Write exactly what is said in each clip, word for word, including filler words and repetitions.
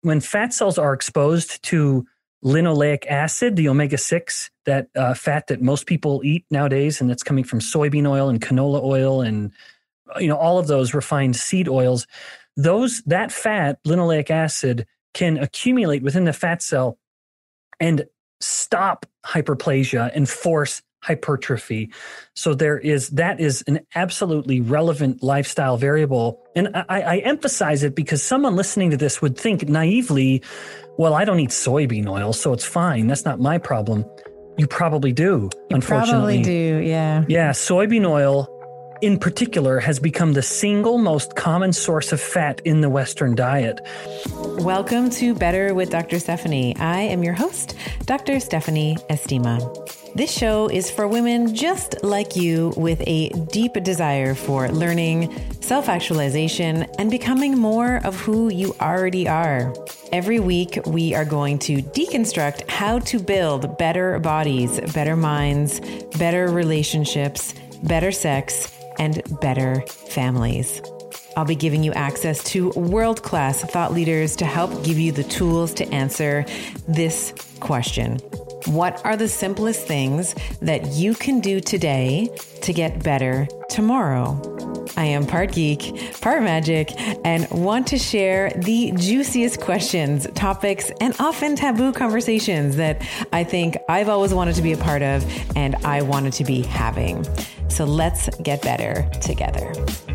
when fat cells are exposed to linoleic acid, the omega six, that uh, fat that most people eat nowadays, and that's coming from soybean oil and canola oil and you know all of those refined seed oils, those that fat, linoleic acid, can accumulate within the fat cell and stop hyperplasia and force hypertrophy. So there is that is an absolutely relevant lifestyle variable. And I, I emphasize it because someone listening to this would think naively, well, I don't eat soybean oil, so it's fine. That's not my problem. You probably do, you unfortunately. Probably do, yeah. Yeah, soybean oil in particular has become the single most common source of fat in the Western diet. Welcome to Better with Doctor Stephanie. I am your host, Doctor Stephanie Estima. This show is for women just like you with a deep desire for learning, self-actualization, and becoming more of who you already are. Every week, we are going to deconstruct how to build better bodies, better minds, better relationships, better sex, and better families. I'll be giving you access to world-class thought leaders to help give you the tools to answer this question. What are the simplest things that you can do today to get better tomorrow? I am part geek, part magic, and want to share the juiciest questions, topics, and often taboo conversations that I think I've always wanted to be a part of and I wanted to be having. So let's get better together.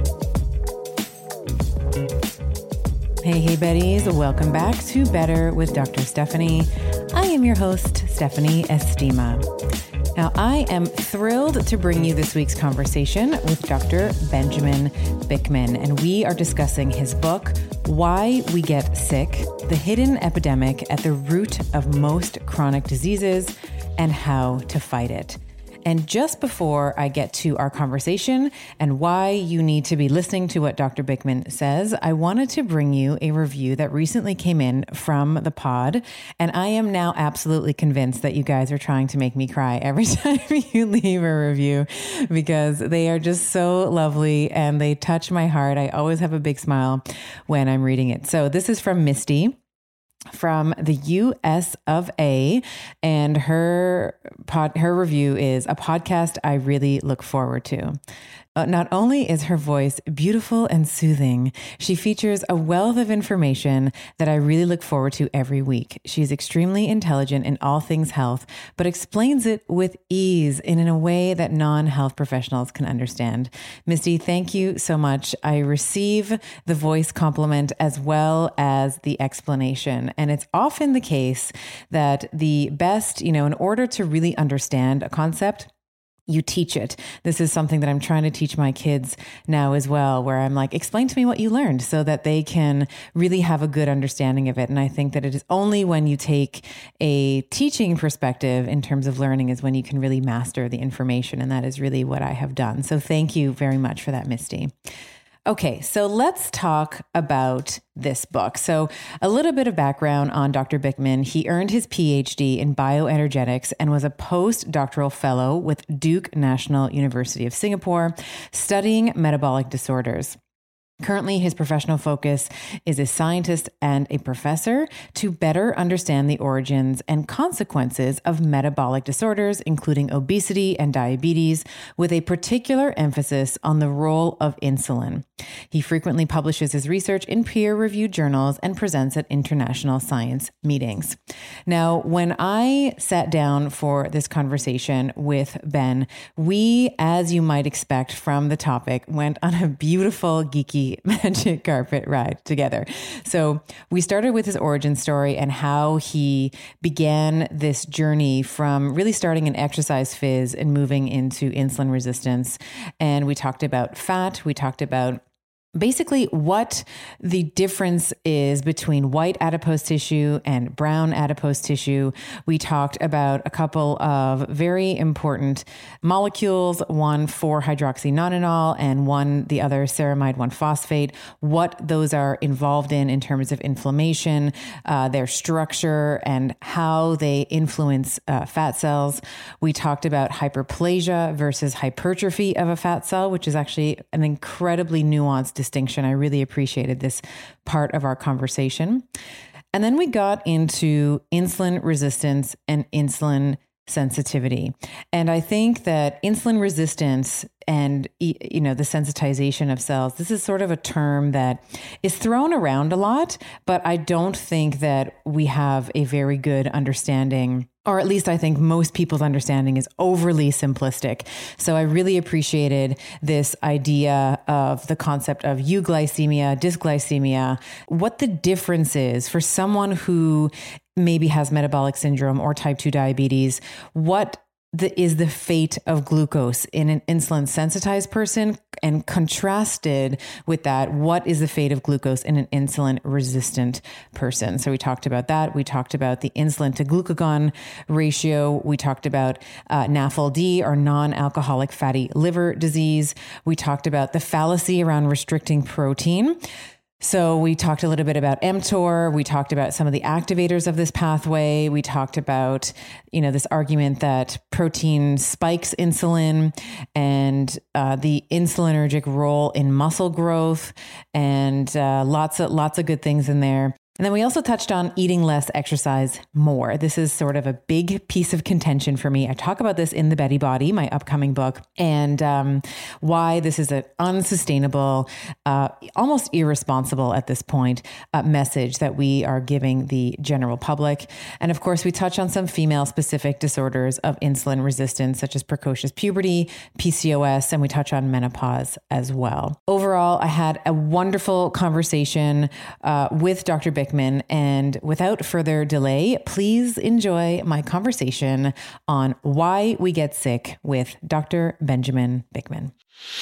Hey, hey, Betties. Welcome back to Better with Doctor Stephanie. I am your host, Stephanie Estima. Now, I am thrilled to bring you this week's conversation with Doctor Benjamin Bikman, and we are discussing his book, Why We Get Sick, The Hidden Epidemic at the Root of Most Chronic Diseases, and How to Fight It. And just before I get to our conversation and why you need to be listening to what Doctor Bikman says, I wanted to bring you a review that recently came in from the pod. And I am now absolutely convinced that you guys are trying to make me cry every time you leave a review because they are just so lovely and they touch my heart. I always have a big smile when I'm reading it. So this is from Misty, from the U S of A, and her pod, her review is a podcast I really look forward to. Uh, not only is her voice beautiful and soothing, she features a wealth of information that I really look forward to every week. She's extremely intelligent in all things health, but explains it with ease and in a way that non-health professionals can understand. Misty, thank you so much. I receive the voice compliment as well as the explanation. And it's often the case that the best, you know, in order to really understand a concept, you teach it. This is something that I'm trying to teach my kids now as well, where I'm like, explain to me what you learned so that they can really have a good understanding of it. And I think that it is only when you take a teaching perspective in terms of learning is when you can really master the information. And that is really what I have done. So thank you very much for that, Misty. Okay, so let's talk about this book. So a little bit of background on Doctor Bikman. He earned his P H D in bioenergetics and was a postdoctoral fellow with Duke National University of Singapore, studying metabolic disorders. Currently, his professional focus is a scientist and a professor to better understand the origins and consequences of metabolic disorders, including obesity and diabetes, with a particular emphasis on the role of insulin. He frequently publishes his research in peer-reviewed journals and presents at international science meetings. Now, when I sat down for this conversation with Ben, we, as you might expect from the topic, went on a beautiful, geeky magic carpet ride together. So we started with his origin story and how he began this journey from really starting an exercise phys and moving into insulin resistance. And we talked about fat. We talked about basically what the difference is between white adipose tissue and brown adipose tissue. We talked about a couple of very important molecules, one four hydroxynonenal and one, the other ceramide one phosphate, what those are involved in in terms of inflammation, uh, their structure and how they influence uh, fat cells. We talked about hyperplasia versus hypertrophy of a fat cell, which is actually an incredibly nuanced distinction. I really appreciated this part of our conversation. And then we got into insulin resistance and insulin sensitivity. And I think that insulin resistance and, you know, the sensitization of cells, this is sort of a term that is thrown around a lot, but I don't think that we have a very good understanding, or at least I think most people's understanding is overly simplistic. So I really appreciated this idea of the concept of euglycemia, dysglycemia, what the difference is for someone who maybe has metabolic syndrome or type two diabetes. What the, is the fate of glucose in an insulin sensitized person, and contrasted with that, what is the fate of glucose in an insulin resistant person? So we talked about that. We talked about the insulin to glucagon ratio. We talked about uh, N A F L D, or non-alcoholic fatty liver disease. We talked about the fallacy around restricting protein. So we talked a little bit about mTOR. We talked about some of the activators of this pathway. We talked about, you know, this argument that protein spikes insulin, and uh, the insulinergic role in muscle growth, and uh, lots of lots of good things in there. And then we also touched on eating less, exercise more. This is sort of a big piece of contention for me. I talk about this in The Betty Body, my upcoming book, and um, why this is an unsustainable, uh, almost irresponsible at this point, uh, message that we are giving the general public. And of course, we touch on some female-specific disorders of insulin resistance, such as precocious puberty, P C O S, and we touch on menopause as well. Overall, I had a wonderful conversation uh, with Doctor Bickman. And without further delay, please enjoy my conversation on why we get sick with Doctor Benjamin Bickman.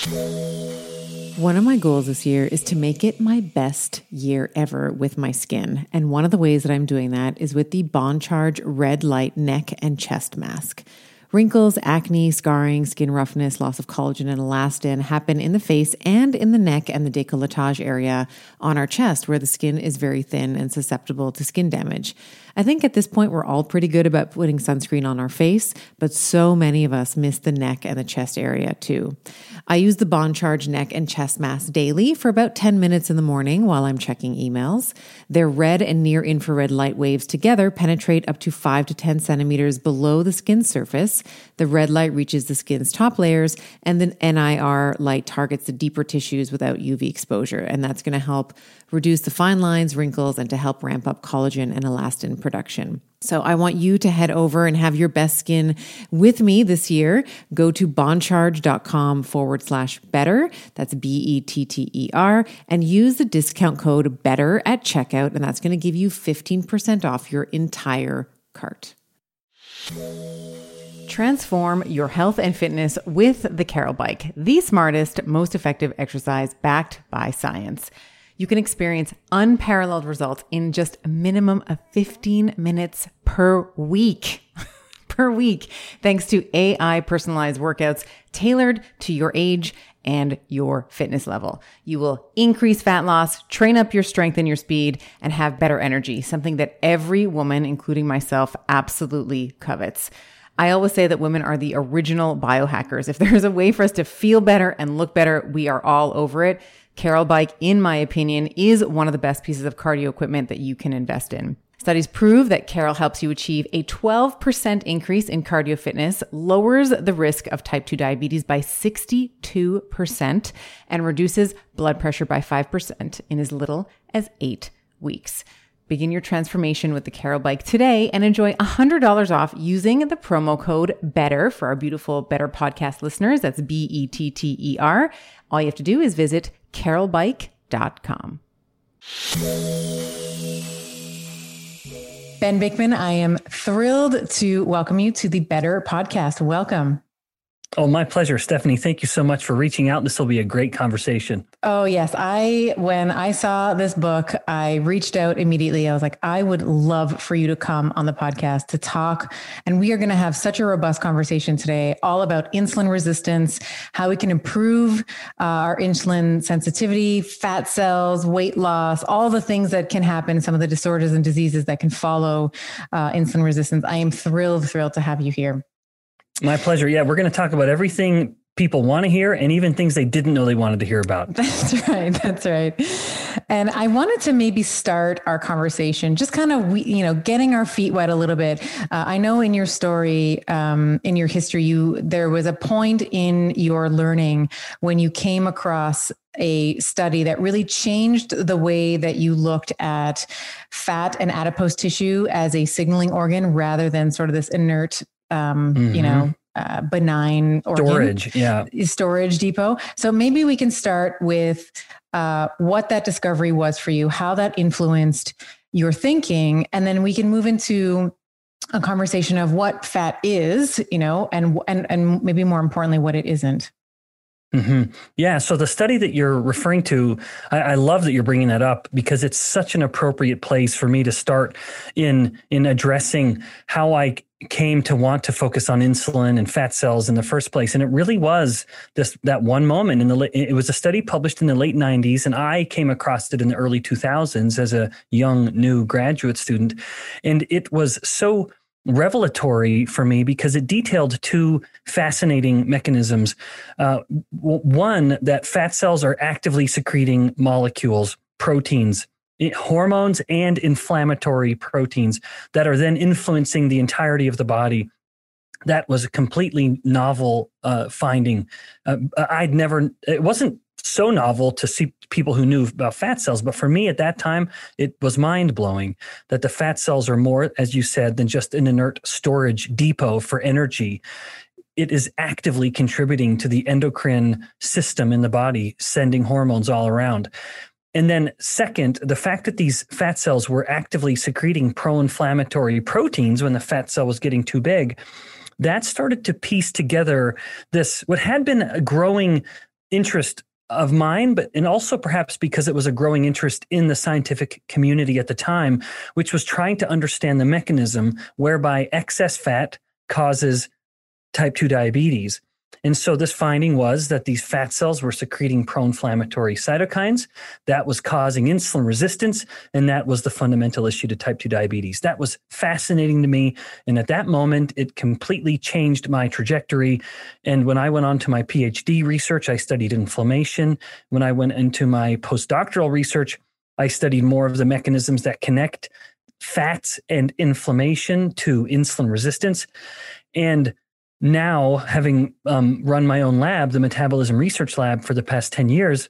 One of my goals this year is to make it my best year ever with my skin. And one of the ways that I'm doing that is with the Bond Charge Red Light Neck and Chest Mask. Wrinkles, acne, scarring, skin roughness, loss of collagen and elastin happen in the face and in the neck and the décolletage area on our chest, where the skin is very thin and susceptible to skin damage. I think at this point, we're all pretty good about putting sunscreen on our face, but so many of us miss the neck and the chest area too. I use the Bond Charge Neck and Chest Mask daily for about ten minutes in the morning while I'm checking emails. Their red and near infrared light waves together penetrate up to five to ten centimeters below the skin surface. The red light reaches the skin's top layers, and the N I R light targets the deeper tissues without U V exposure. And that's going to help reduce the fine lines, wrinkles, and to help ramp up collagen and elastin production. So I want you to head over and have your best skin with me this year. Go to bondcharge.com forward slash better. That's B E T T E R, and use the discount code BETTER at checkout. And that's going to give you fifteen percent off your entire cart. Transform your health and fitness with the Carol Bike, the smartest, most effective exercise backed by science. You can experience unparalleled results in just a minimum of fifteen minutes per week. per week, thanks to A I personalized workouts tailored to your age and your fitness level. You will increase fat loss, train up your strength and your speed, and have better energy, something that every woman, including myself, absolutely covets. I always say that women are the original biohackers. If there's a way for us to feel better and look better, we are all over it. Carol Bike, in my opinion, is one of the best pieces of cardio equipment that you can invest in. Studies prove that Carol helps you achieve a twelve percent increase in cardio fitness, lowers the risk of type two diabetes by sixty-two percent, and reduces blood pressure by five percent in as little as eight weeks. Begin your transformation with the Carol Bike today and enjoy one hundred dollars off using the promo code BETTER for our beautiful Better podcast listeners. That's B E T T E R. All you have to do is visit carol bike dot com. Ben Bickman, I am thrilled to welcome you to the Better podcast. Welcome. Oh, my pleasure, Stephanie. Thank you so much for reaching out. This will be a great conversation. Oh, yes. I, when I saw this book, I reached out immediately. I was like, I would love for you to come on the podcast to talk. And we are going to have such a robust conversation today, all about insulin resistance, how we can improve uh, our insulin sensitivity, fat cells, weight loss, all the things that can happen, some of the disorders and diseases that can follow uh, insulin resistance. I am thrilled, thrilled to have you here. My pleasure. Yeah, we're going to talk about everything people want to hear and even things they didn't know they wanted to hear about. That's right. That's right. And I wanted to maybe start our conversation, just kind of, you know, getting our feet wet a little bit. Uh, I know in your story, um, in your history, you there was a point in your learning when you came across a study that really changed the way that you looked at fat and adipose tissue as a signaling organ rather than sort of this inert, um, mm-hmm. you know, uh, benign organ. Storage, yeah. Storage depot. So maybe we can start with uh, what that discovery was for you, how that influenced your thinking, and then we can move into a conversation of what fat is, you know, and and and maybe more importantly, what it isn't. Mm-hmm. Yeah. So the study that you're referring to, I, I love that you're bringing that up because it's such an appropriate place for me to start in in addressing how I came to want to focus on insulin and fat cells in the first place. And it really was this that one moment in the it was a study published in the late nineties, and I came across it in the early two thousands as a young new graduate student, and it was so revelatory for me because it detailed two fascinating mechanisms. Uh, one, that fat cells are actively secreting molecules, proteins, hormones, and inflammatory proteins that are then influencing the entirety of the body. That was a completely novel uh, finding. Uh, I'd never, it wasn't so novel to see people who knew about fat cells, but for me at that time, it was mind-blowing that the fat cells are more, as you said, than just an inert storage depot for energy. It is actively contributing to the endocrine system in the body, sending hormones all around. And then second, the fact that these fat cells were actively secreting pro-inflammatory proteins when the fat cell was getting too big, that started to piece together this, what had been a growing interest of mine, but and also perhaps because it was a growing interest in the scientific community at the time, which was trying to understand the mechanism whereby excess fat causes type two diabetes. And so this finding was that these fat cells were secreting pro-inflammatory cytokines that was causing insulin resistance, and that was the fundamental issue to type two diabetes. That was fascinating to me, and at that moment, it completely changed my trajectory. And when I went on to my PhD research, I studied inflammation. When I went into my postdoctoral research, I studied more of the mechanisms that connect fats and inflammation to insulin resistance. And now, having um, run my own lab, the Metabolism Research Lab, for the past ten years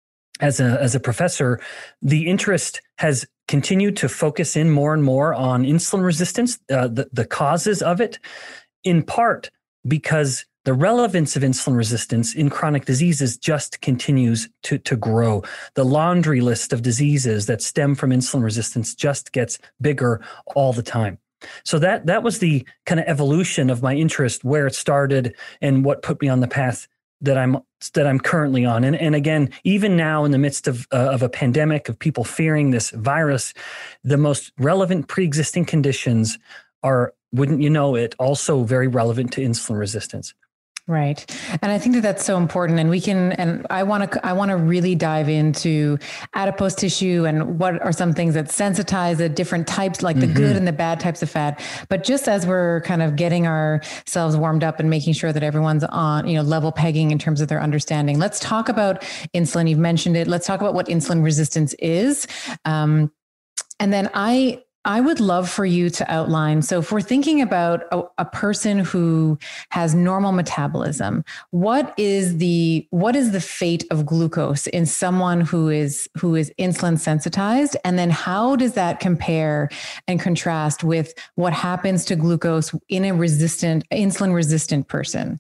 as a, as a professor, the interest has continued to focus in more and more on insulin resistance, uh, the, the causes of it, in part because the relevance of insulin resistance in chronic diseases just continues to, to grow. The laundry list of diseases that stem from insulin resistance just gets bigger all the time. So that that was the kind of evolution of my interest, where it started and what put me on the path that I'm that I'm currently on. And and again, even now in the midst of uh, of a pandemic, of people fearing this virus, the most relevant pre-existing conditions are, wouldn't you know it, also very relevant to insulin resistance. Right. And I think that that's so important. And we can, and I want to, I want to really dive into adipose tissue and what are some things that sensitize the different types, like the mm-hmm. good and the bad types of fat. But just as we're kind of getting ourselves warmed up and making sure that everyone's on, you know, level pegging in terms of their understanding, let's talk about insulin. You've mentioned it. Let's talk about what insulin resistance is. Um, and then I, I would love for you to outline. So if we're thinking about a, a person who has normal metabolism, what is the what is the fate of glucose in someone who is who is insulin sensitized? And then how does that compare and contrast with what happens to glucose in a resistant, insulin resistant person?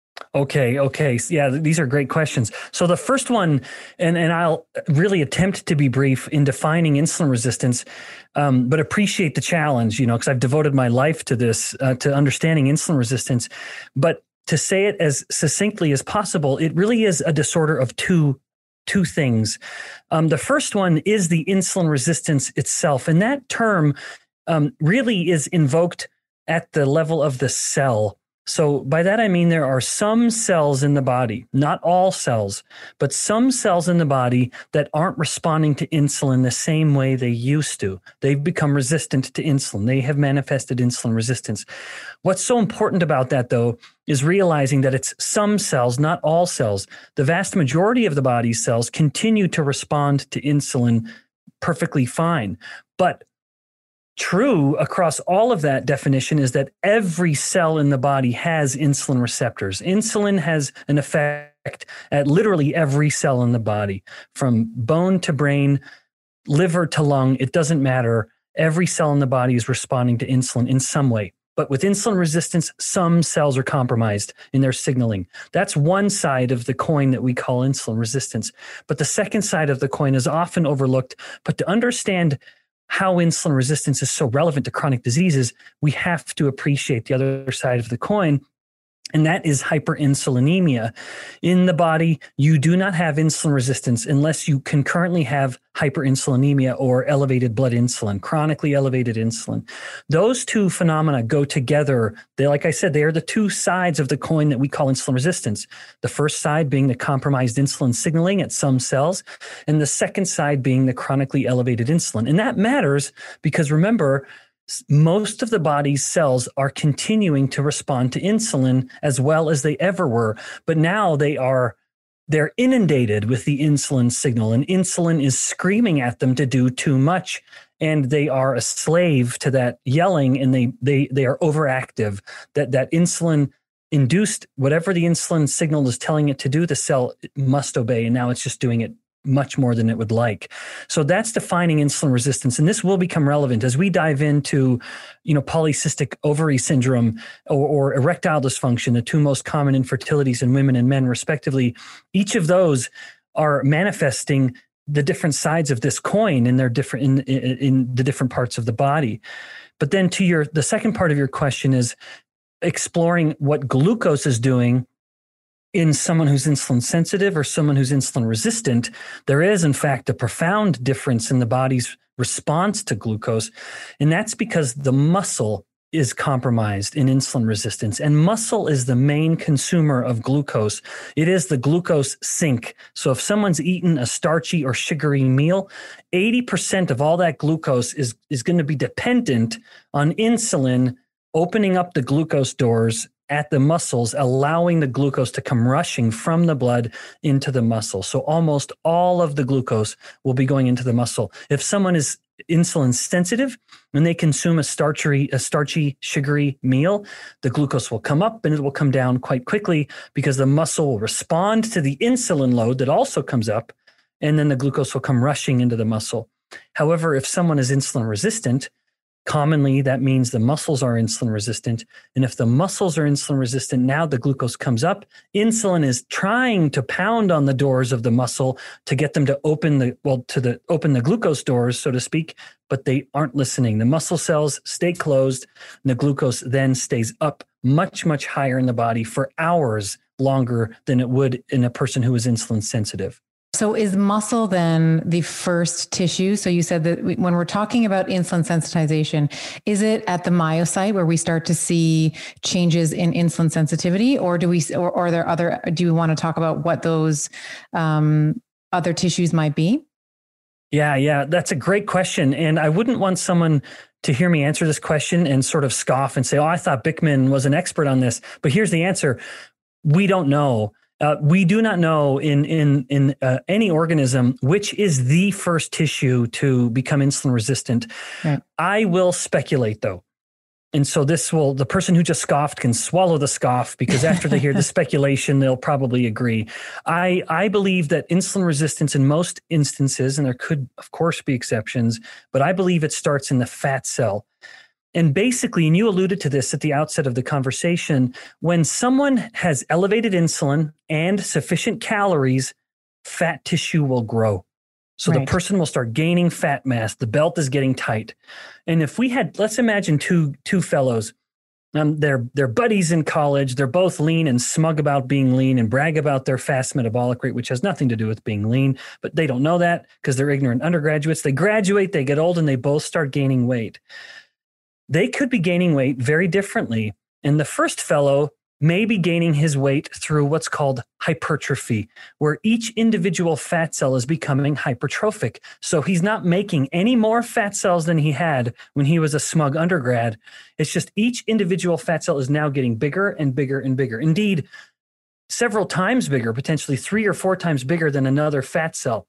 Okay. Okay. Yeah, these are great questions. So the first one, and, and I'll really attempt to be brief in defining insulin resistance, um, but appreciate the challenge, you know, because I've devoted my life to this, uh, to understanding insulin resistance. But to say it as succinctly as possible, it really is a disorder of two two things. Um, the first one is the insulin resistance itself. And that term um, really is invoked at the level of the cell. So by that, I mean there are some cells in the body, not all cells, but some cells in the body that aren't responding to insulin the same way they used to. They've become resistant to insulin. They have manifested insulin resistance. What's so important about that, though, is realizing that it's some cells, not all cells. The vast majority of the body's cells continue to respond to insulin perfectly fine. But true across all of that definition is that every cell in the body has insulin receptors. Insulin has an effect at literally every cell in the body, from bone to brain, liver to lung. It doesn't matter. Every cell in the body is responding to insulin in some way. But with insulin resistance, some cells are compromised in their signaling. That's one side of the coin that we call insulin resistance. But the second side of the coin is often overlooked. But to understand how insulin resistance is so relevant to chronic diseases, we have to appreciate the other side of the coin, and that is hyperinsulinemia. In the body, you do not have insulin resistance unless you concurrently have hyperinsulinemia or elevated blood insulin, chronically elevated insulin. Those two phenomena go together. They, like I said, they are the two sides of the coin that we call insulin resistance. The first side being the compromised insulin signaling at some cells, and the second side being the chronically elevated insulin. And that matters because, remember, most of the body's cells are continuing to respond to insulin as well as they ever were, but now they are they're inundated with the insulin signal, and insulin is screaming at them to do too much, and they are a slave to that yelling, and they they they are overactive. That that insulin induced, whatever the insulin signal is telling it to do, the cell must obey, and now it's just doing it much more than it would like. So that's defining insulin resistance. And this will become relevant as we dive into, you know, polycystic ovary syndrome or, or erectile dysfunction, the two most common infertilities in women and men, respectively. Each of those are manifesting the different sides of this coin in their different, in, in, in the different parts of the body. But then to your, the second part of your question is exploring what glucose is doing in someone who's insulin sensitive or someone who's insulin resistant. There is, in fact, a profound difference in the body's response to glucose. And that's because the muscle is compromised in insulin resistance. And muscle is the main consumer of glucose. It is the glucose sink. So if someone's eaten a starchy or sugary meal, eighty percent of all that glucose is, is going to be dependent on insulin opening up the glucose doors at the muscles, allowing the glucose to come rushing from the blood into the muscle. So almost all of the glucose will be going into the muscle. If someone is insulin sensitive and they consume a starchy, a starchy, sugary meal, the glucose will come up and it will come down quite quickly because the muscle will respond to the insulin load that also comes up, and then the glucose will come rushing into the muscle. However, if someone is insulin resistant, commonly, that means the muscles are insulin resistant. And if the muscles are insulin resistant, now the glucose comes up. Insulin is trying to pound on the doors of the muscle to get them to open the, well, to the open the glucose doors, so to speak, but they aren't listening. The muscle cells stay closed, and the glucose then stays up much, much higher in the body for hours longer than it would in a person who is insulin sensitive. So is muscle then the first tissue? So you said that we, when we're talking about insulin sensitization, is it at the myocyte where we start to see changes in insulin sensitivity, or do we, or, or are there other, do you want to talk about what those um, other tissues might be? Yeah, yeah, that's a great question. And I wouldn't want someone to hear me answer this question and sort of scoff and say, oh, I thought Bickman was an expert on this. But here's the answer. We don't know. Uh, we do not know in in in uh, any organism which is the first tissue to become insulin resistant. Right. I will speculate, though. And so this will, the person who just scoffed can swallow the scoff, because after they hear the speculation, they'll probably agree. I, I believe that insulin resistance in most instances, and there could, of course, be exceptions, but I believe it starts in the fat cell. And basically, and you alluded to this at the outset of the conversation, when someone has elevated insulin and sufficient calories, fat tissue will grow. So right. The person will start gaining fat mass. The belt is getting tight. And if we had, let's imagine two two fellows, um, they're, they're buddies in college. They're both lean and smug about being lean and brag about their fast metabolic rate, which has nothing to do with being lean, but they don't know that because they're ignorant undergraduates. They graduate, they get old, and they both start gaining weight. They could be gaining weight very differently. And the first fellow may be gaining his weight through what's called hypertrophy, where each individual fat cell is becoming hypertrophic. So he's not making any more fat cells than he had when he was a smug undergrad. It's just each individual fat cell is now getting bigger and bigger and bigger. Indeed, several times bigger, potentially three or four times bigger than another fat cell.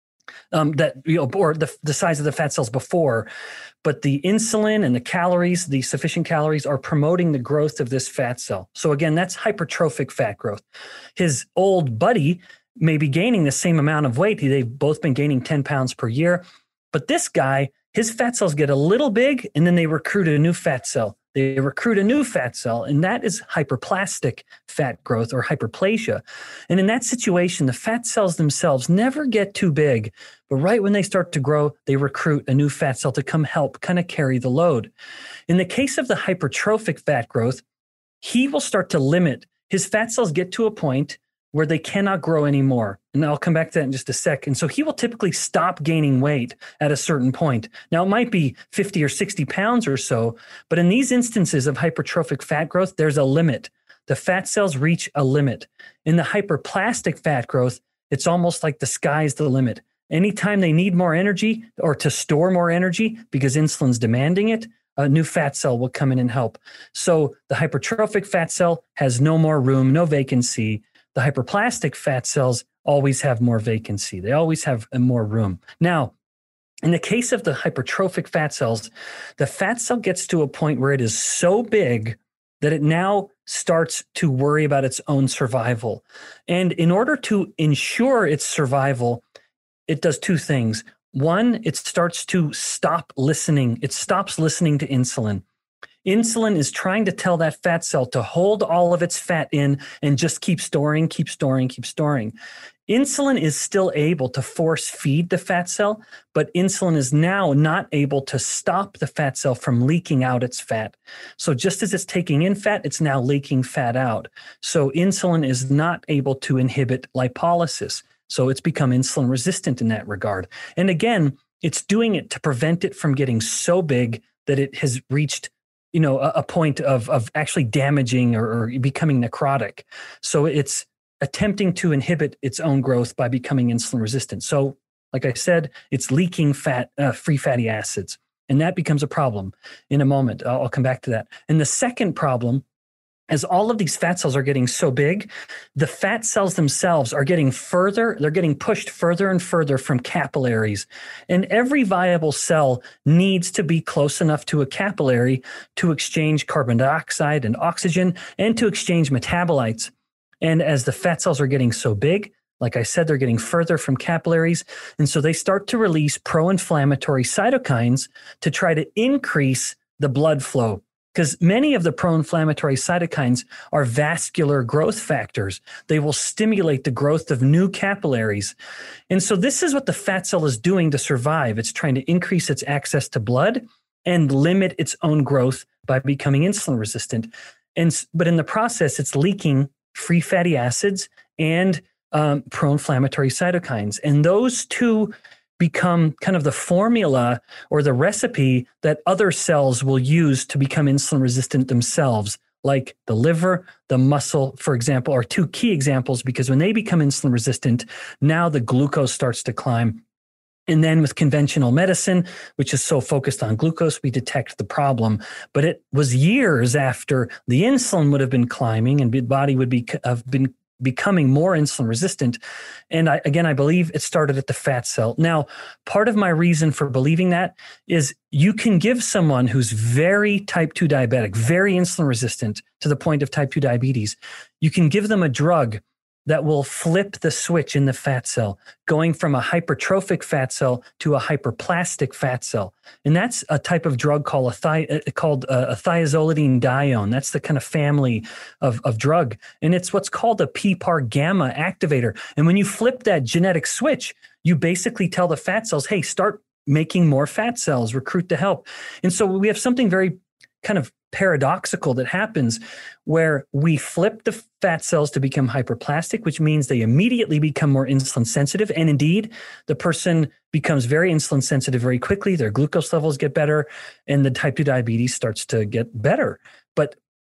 Um, that you know, or the the size of the fat cells before, but the insulin and the calories, the sufficient calories, are promoting the growth of this fat cell. So again, that's hypertrophic fat growth. His old buddy may be gaining the same amount of weight. They've both been gaining ten pounds per year, but this guy, his fat cells get a little big, and then they recruit a new fat cell. They recruit a new fat cell, and that is hyperplastic fat growth or hyperplasia. And in that situation, the fat cells themselves never get too big, but right when they start to grow, they recruit a new fat cell to come help kind of carry the load. In the case of the hypertrophic fat growth, he will start to limit. His fat cells get to a point where they cannot grow anymore. And I'll come back to that in just a sec. And so he will typically stop gaining weight at a certain point. Now, it might be fifty or sixty pounds or so, but in these instances of hypertrophic fat growth, there's a limit. The fat cells reach a limit. In the hyperplastic fat growth, it's almost like the sky's the limit. Anytime they need more energy or to store more energy because insulin's demanding it, a new fat cell will come in and help. So the hypertrophic fat cell has no more room, no vacancy. The hyperplastic fat cells always have more vacancy. They always have more room. Now, in the case of the hypertrophic fat cells, the fat cell gets to a point where it is so big that it now starts to worry about its own survival. And in order to ensure its survival, it does two things. One, it starts to stop listening. It stops listening to insulin. Insulin is trying to tell that fat cell to hold all of its fat in and just keep storing, keep storing, keep storing. Insulin is still able to force feed the fat cell, but insulin is now not able to stop the fat cell from leaking out its fat. So just as it's taking in fat, it's now leaking fat out. So insulin is not able to inhibit lipolysis. So it's become insulin resistant in that regard. And again, it's doing it to prevent it from getting so big that it has reached you know, a, a point of, of actually damaging or, or becoming necrotic. So it's attempting to inhibit its own growth by becoming insulin resistant. So like I said, it's leaking fat, uh, free fatty acids, and that becomes a problem in a moment. I'll, I'll come back to that. And the second problem, as all of these fat cells are getting so big, the fat cells themselves are getting further, they're getting pushed further and further from capillaries. And every viable cell needs to be close enough to a capillary to exchange carbon dioxide and oxygen and to exchange metabolites. And as the fat cells are getting so big, like I said, they're getting further from capillaries. And so they start to release pro-inflammatory cytokines to try to increase the blood flow. Because many of the pro-inflammatory cytokines are vascular growth factors. They will stimulate the growth of new capillaries. And so this is what the fat cell is doing to survive. It's trying to increase its access to blood and limit its own growth by becoming insulin resistant. And, but in the process, it's leaking free fatty acids and um, pro-inflammatory cytokines. And those two become kind of the formula or the recipe that other cells will use to become insulin resistant themselves, like the liver, the muscle, for example, are two key examples, because when they become insulin resistant, now the glucose starts to climb. And then with conventional medicine, which is so focused on glucose, we detect the problem. But it was years after the insulin would have been climbing and the body would be have been becoming more insulin resistant. And I, again, I believe it started at the fat cell. Now, part of my reason for believing that is you can give someone who's very type two diabetic, very insulin resistant to the point of type two diabetes, you can give them a drug that will flip the switch in the fat cell, going from a hypertrophic fat cell to a hyperplastic fat cell. And that's a type of drug called a, thi- called a, a thiazolidinedione. That's the kind of family of, of drug. And it's what's called a P PAR gamma activator. And when you flip that genetic switch, you basically tell the fat cells, hey, start making more fat cells, recruit to help. And so we have something very kind of paradoxical that happens where we flip the fat cells to become hyperplastic, which means they immediately become more insulin sensitive. And indeed, the person becomes very insulin sensitive very quickly. Their glucose levels get better and the type two diabetes starts to get better. But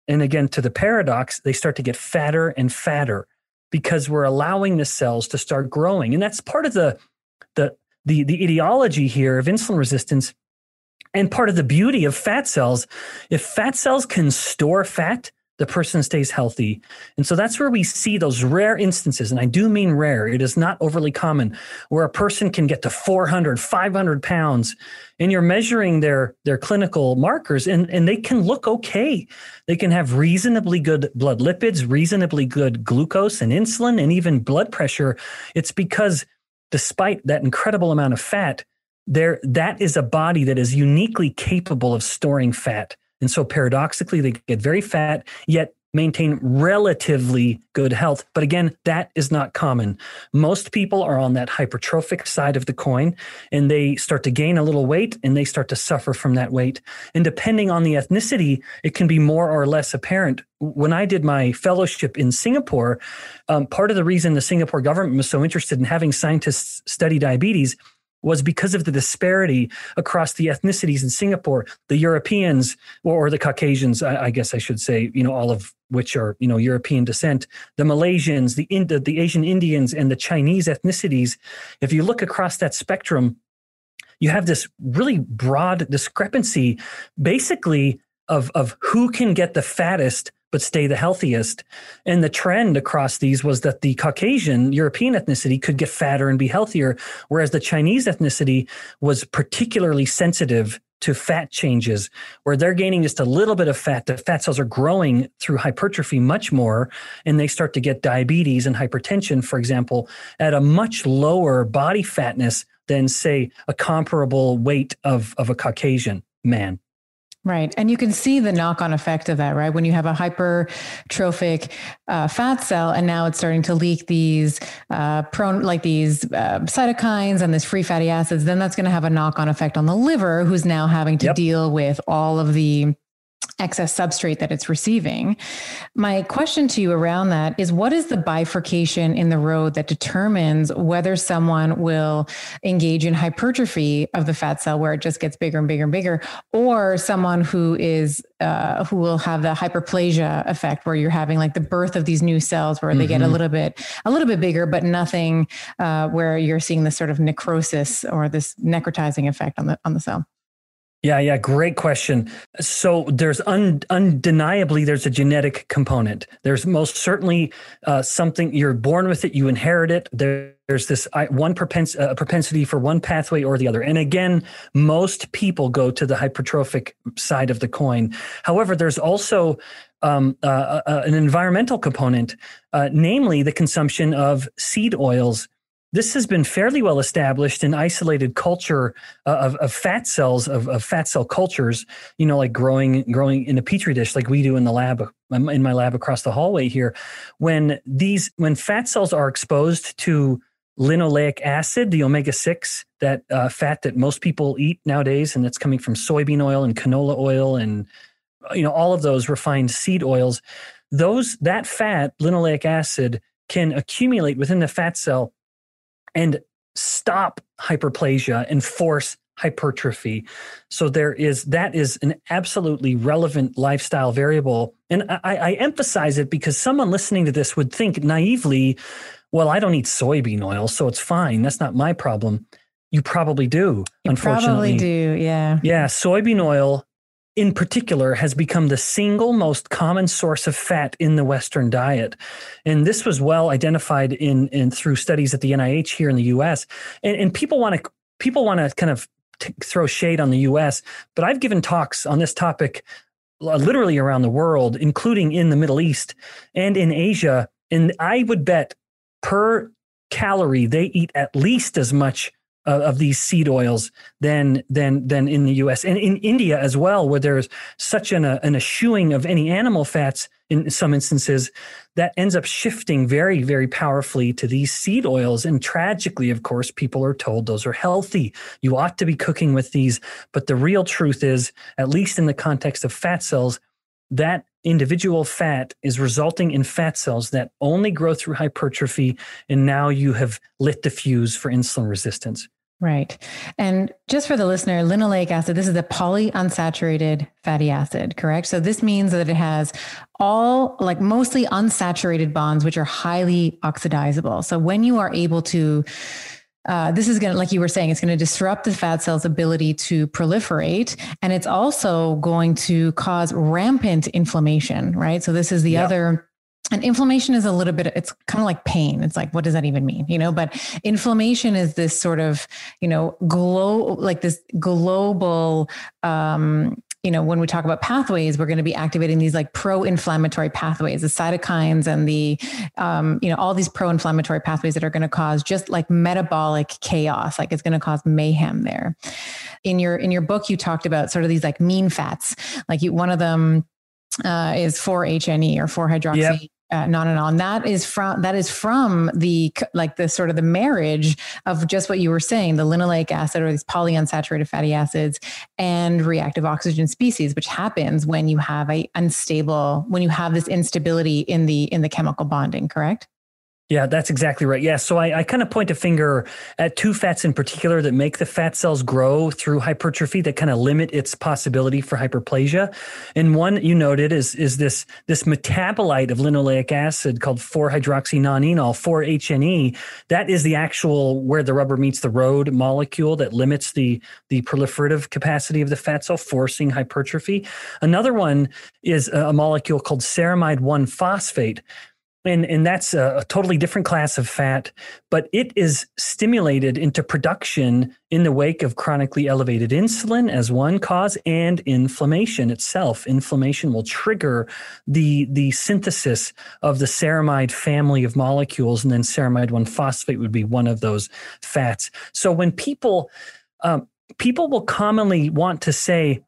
and again, to the paradox, they start to get fatter and fatter because we're allowing the cells to start growing. And that's part of the, the, the, the ideology here of insulin resistance and part of the beauty of fat cells. If fat cells can store fat, the person stays healthy. And so that's where we see those rare instances, and I do mean rare, it is not overly common, where a person can get to four hundred, five hundred pounds, and you're measuring their, their clinical markers, and, and they can look okay. They can have reasonably good blood lipids, reasonably good glucose and insulin, and even blood pressure. It's because despite that incredible amount of fat, there that is a body that is uniquely capable of storing fat. And so paradoxically, they get very fat, yet maintain relatively good health. But again, that is not common. Most people are on that hypertrophic side of the coin, and they start to gain a little weight and they start to suffer from that weight. And depending on the ethnicity, it can be more or less apparent. When I did my fellowship in Singapore, um, part of the reason the Singapore government was so interested in having scientists study diabetes was because of the disparity across the ethnicities in Singapore, the Europeans or the Caucasians, I, I guess I should say, you know, all of which are, you know, European descent, the Malaysians, the, Ind- the Asian Indians, and the Chinese ethnicities. If you look across that spectrum, you have this really broad discrepancy, basically of, of who can get the fattest but stay the healthiest. And the trend across these was that the Caucasian European ethnicity could get fatter and be healthier, whereas the Chinese ethnicity was particularly sensitive to fat changes, where they're gaining just a little bit of fat. The fat cells are growing through hypertrophy much more, and they start to get diabetes and hypertension, for example, at a much lower body fatness than, say, a comparable weight of, of a Caucasian man. Right. And you can see the knock-on effect of that, right? When you have a hypertrophic uh, fat cell, and now it's starting to leak these uh, prone, like these uh, cytokines and this free fatty acids, then that's going to have a knock-on effect on the liver, who's now having to Yep. deal with all of the excess substrate that it's receiving. My question to you around that is, what is the bifurcation in the road that determines whether someone will engage in hypertrophy of the fat cell, where it just gets bigger and bigger and bigger, or someone who is uh, who will have the hyperplasia effect, where you're having like the birth of these new cells where mm-hmm. they get a little bit a little bit bigger, but nothing uh, where you're seeing this sort of necrosis or this necrotizing effect on the on the cell? Yeah, yeah, great question. So there's un, undeniably, there's a genetic component. There's most certainly uh, something, you're born with it, you inherit it. There, there's this uh, one propens- uh, propensity for one pathway or the other. And again, most people go to the hypertrophic side of the coin. However, there's also um, uh, uh, an environmental component, uh, namely the consumption of seed oils. This has been fairly well established in isolated culture uh, of, of fat cells, of, of fat cell cultures, you know, like growing growing in a petri dish like we do in the lab, in my lab across the hallway here. When these, when fat cells are exposed to linoleic acid, the omega six, that uh, fat that most people eat nowadays, and that's coming from soybean oil and canola oil and, you know, all of those refined seed oils, those, that fat, linoleic acid, can accumulate within the fat cell and stop hyperplasia and force hypertrophy. So there is, that is an absolutely relevant lifestyle variable. And I, I emphasize it because someone listening to this would think naively, well, I don't eat soybean oil, so it's fine. That's not my problem. You probably do, you unfortunately. Probably do, yeah. Yeah, soybean oil in particular has become the single most common source of fat in the Western diet. And this was well identified in, in through studies at the N I H here in the U S. And, and people want to people want to kind of t- throw shade on the U S, but I've given talks on this topic literally around the world, including in the Middle East and in Asia. And I would bet per calorie, they eat at least as much of these seed oils than than than in the U S and in India as well, where there's such an, an eschewing of any animal fats in some instances that ends up shifting very, very powerfully to these seed oils. And tragically, of course, people are told those are healthy. You ought to be cooking with these. But the real truth is, at least in the context of fat cells, that individual fat is resulting in fat cells that only grow through hypertrophy. And now you have lit the fuse for insulin resistance. Right. And just for the listener, linoleic acid, this is a polyunsaturated fatty acid, correct? So this means that it has all like mostly unsaturated bonds, which are highly oxidizable. So when you are able to Uh, this is going to, like you were saying, it's going to disrupt the fat cell's ability to proliferate. And it's also going to cause rampant inflammation, right? So this is the yep. other, and inflammation is a little bit, it's kind of like pain. It's like, what does that even mean? You know, but inflammation is this sort of, you know, glow, like this global, um, you know, when we talk about pathways, we're going to be activating these like pro-inflammatory pathways, the cytokines and the, um, you know, all these pro-inflammatory pathways that are going to cause just like metabolic chaos. Like it's going to cause mayhem there. In your, in your book, you talked about sort of these like mean fats, like you, one of them uh, is four H N E or four hydroxy. Yep. Uh, nonanol. And that is from, that is from the, like the sort of the marriage of just what you were saying, the linoleic acid or these polyunsaturated fatty acids and reactive oxygen species, which happens when you have a unstable, when you have this instability in the, in the chemical bonding, correct? Yeah, that's exactly right. Yeah. So I, I kind of point a finger at two fats in particular that make the fat cells grow through hypertrophy, that kind of limit its possibility for hyperplasia. And one you noted is, is this, this metabolite of linoleic acid called four hydroxy nonenol, four H N E. That is the actual where the rubber meets the road molecule that limits the, the proliferative capacity of the fat cell, forcing hypertrophy. Another one is a molecule called ceramide one phosphate. And, and that's a, a totally different class of fat, but it is stimulated into production in the wake of chronically elevated insulin as one cause, and inflammation itself. Inflammation will trigger the, the synthesis of the ceramide family of molecules, and then ceramide one phosphate would be one of those fats. So when people, um, people will commonly want to say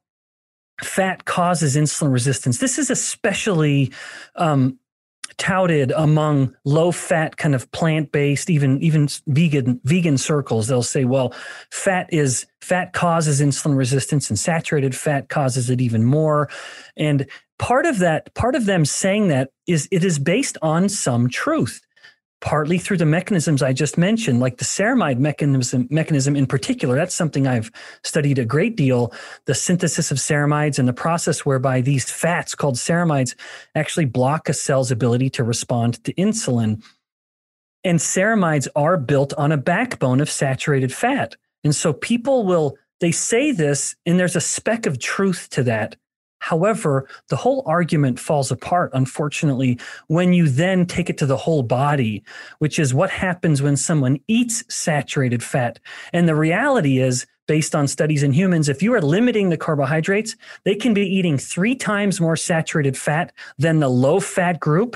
fat causes insulin resistance, this is especially um, touted among low-fat kind of plant-based, even even vegan vegan circles. They'll say, well, fat is fat causes insulin resistance, and saturated fat causes it even more. And part of that, part of them saying that is it is based on some truth, partly through the mechanisms I just mentioned, like the ceramide mechanism, mechanism in particular. That's something I've studied a great deal, the synthesis of ceramides and the process whereby these fats called ceramides actually block a cell's ability to respond to insulin. And ceramides are built on a backbone of saturated fat. And so people will, they say this, and there's a speck of truth to that. However, the whole argument falls apart, unfortunately, when you then take it to the whole body, which is what happens when someone eats saturated fat. And the reality is, based on studies in humans, if you are limiting the carbohydrates, they can be eating three times more saturated fat than the low-fat group,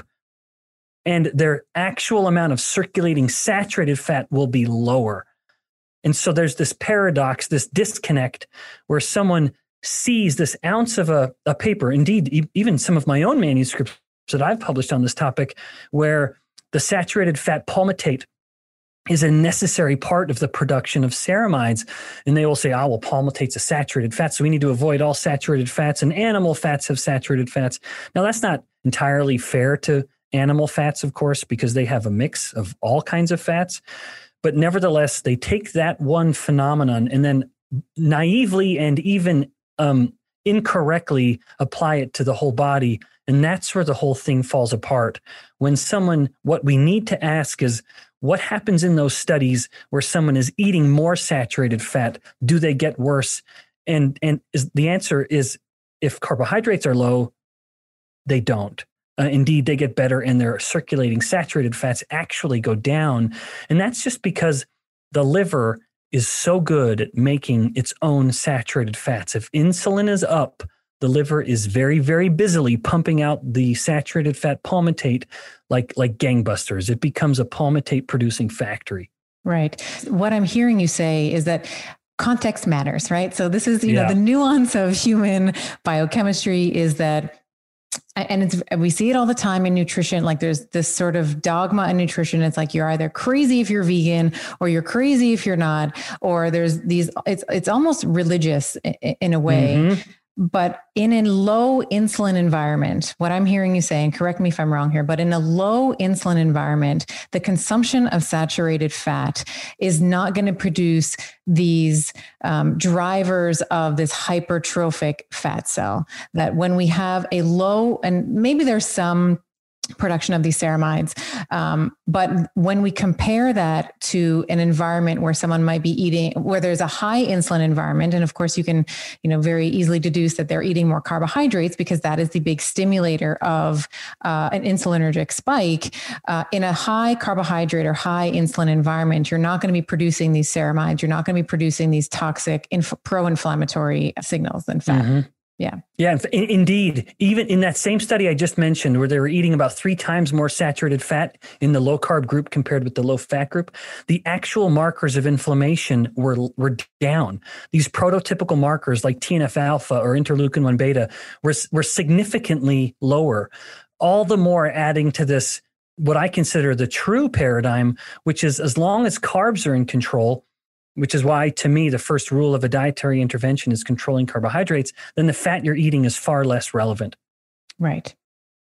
and their actual amount of circulating saturated fat will be lower. And so there's this paradox, this disconnect, where someone sees this ounce of a, a paper, indeed, e- even some of my own manuscripts that I've published on this topic, where the saturated fat palmitate is a necessary part of the production of ceramides. And they will say, ah, well, palmitate's a saturated fat, so we need to avoid all saturated fats, and animal fats have saturated fats. Now, that's not entirely fair to animal fats, of course, because they have a mix of all kinds of fats. But nevertheless, they take that one phenomenon and then naively and even Um, incorrectly apply it to the whole body. And that's where the whole thing falls apart. When someone, what we need to ask is, what happens in those studies where someone is eating more saturated fat? Do they get worse? And, and is, the answer is, if carbohydrates are low, they don't. Uh, indeed, they get better, and their circulating saturated fats actually go down. And that's just because the liver is so good at making its own saturated fats. If insulin is up, the liver is very, very busily pumping out the saturated fat palmitate like, like gangbusters. It becomes a palmitate producing factory. Right. What I'm hearing you say is that context matters, right? So this is, you yeah. know, the nuance of human biochemistry is that, and it's, we see it all the time in nutrition. Like there's this sort of dogma in nutrition. It's like, you're either crazy if you're vegan, or you're crazy if you're not, or there's these, it's, it's almost religious in, in a way. Mm-hmm. But in a low insulin environment, what I'm hearing you say, and correct me if I'm wrong here, but in a low insulin environment, the consumption of saturated fat is not going to produce these um, drivers of this hypertrophic fat cell. That when we have a low, and maybe there's some production of these ceramides. Um, but when we compare that to an environment where someone might be eating, where there's a high insulin environment, and of course you can, you know, very easily deduce that they're eating more carbohydrates because that is the big stimulator of uh, an insulinergic spike. Uh, in a high carbohydrate or high insulin environment, you're not going to be producing these ceramides. You're not going to be producing these toxic inf- pro-inflammatory signals and fat. Mm-hmm. Yeah. Yeah. In, indeed. Even in that same study I just mentioned, where they were eating about three times more saturated fat in the low carb group compared with the low fat group, the actual markers of inflammation were, were down. These prototypical markers like T N F alpha or interleukin one beta were, were significantly lower. All the more adding to this, what I consider the true paradigm, which is as long as carbs are in control, which is why, to me, the first rule of a dietary intervention is controlling carbohydrates, then the fat you're eating is far less relevant. Right.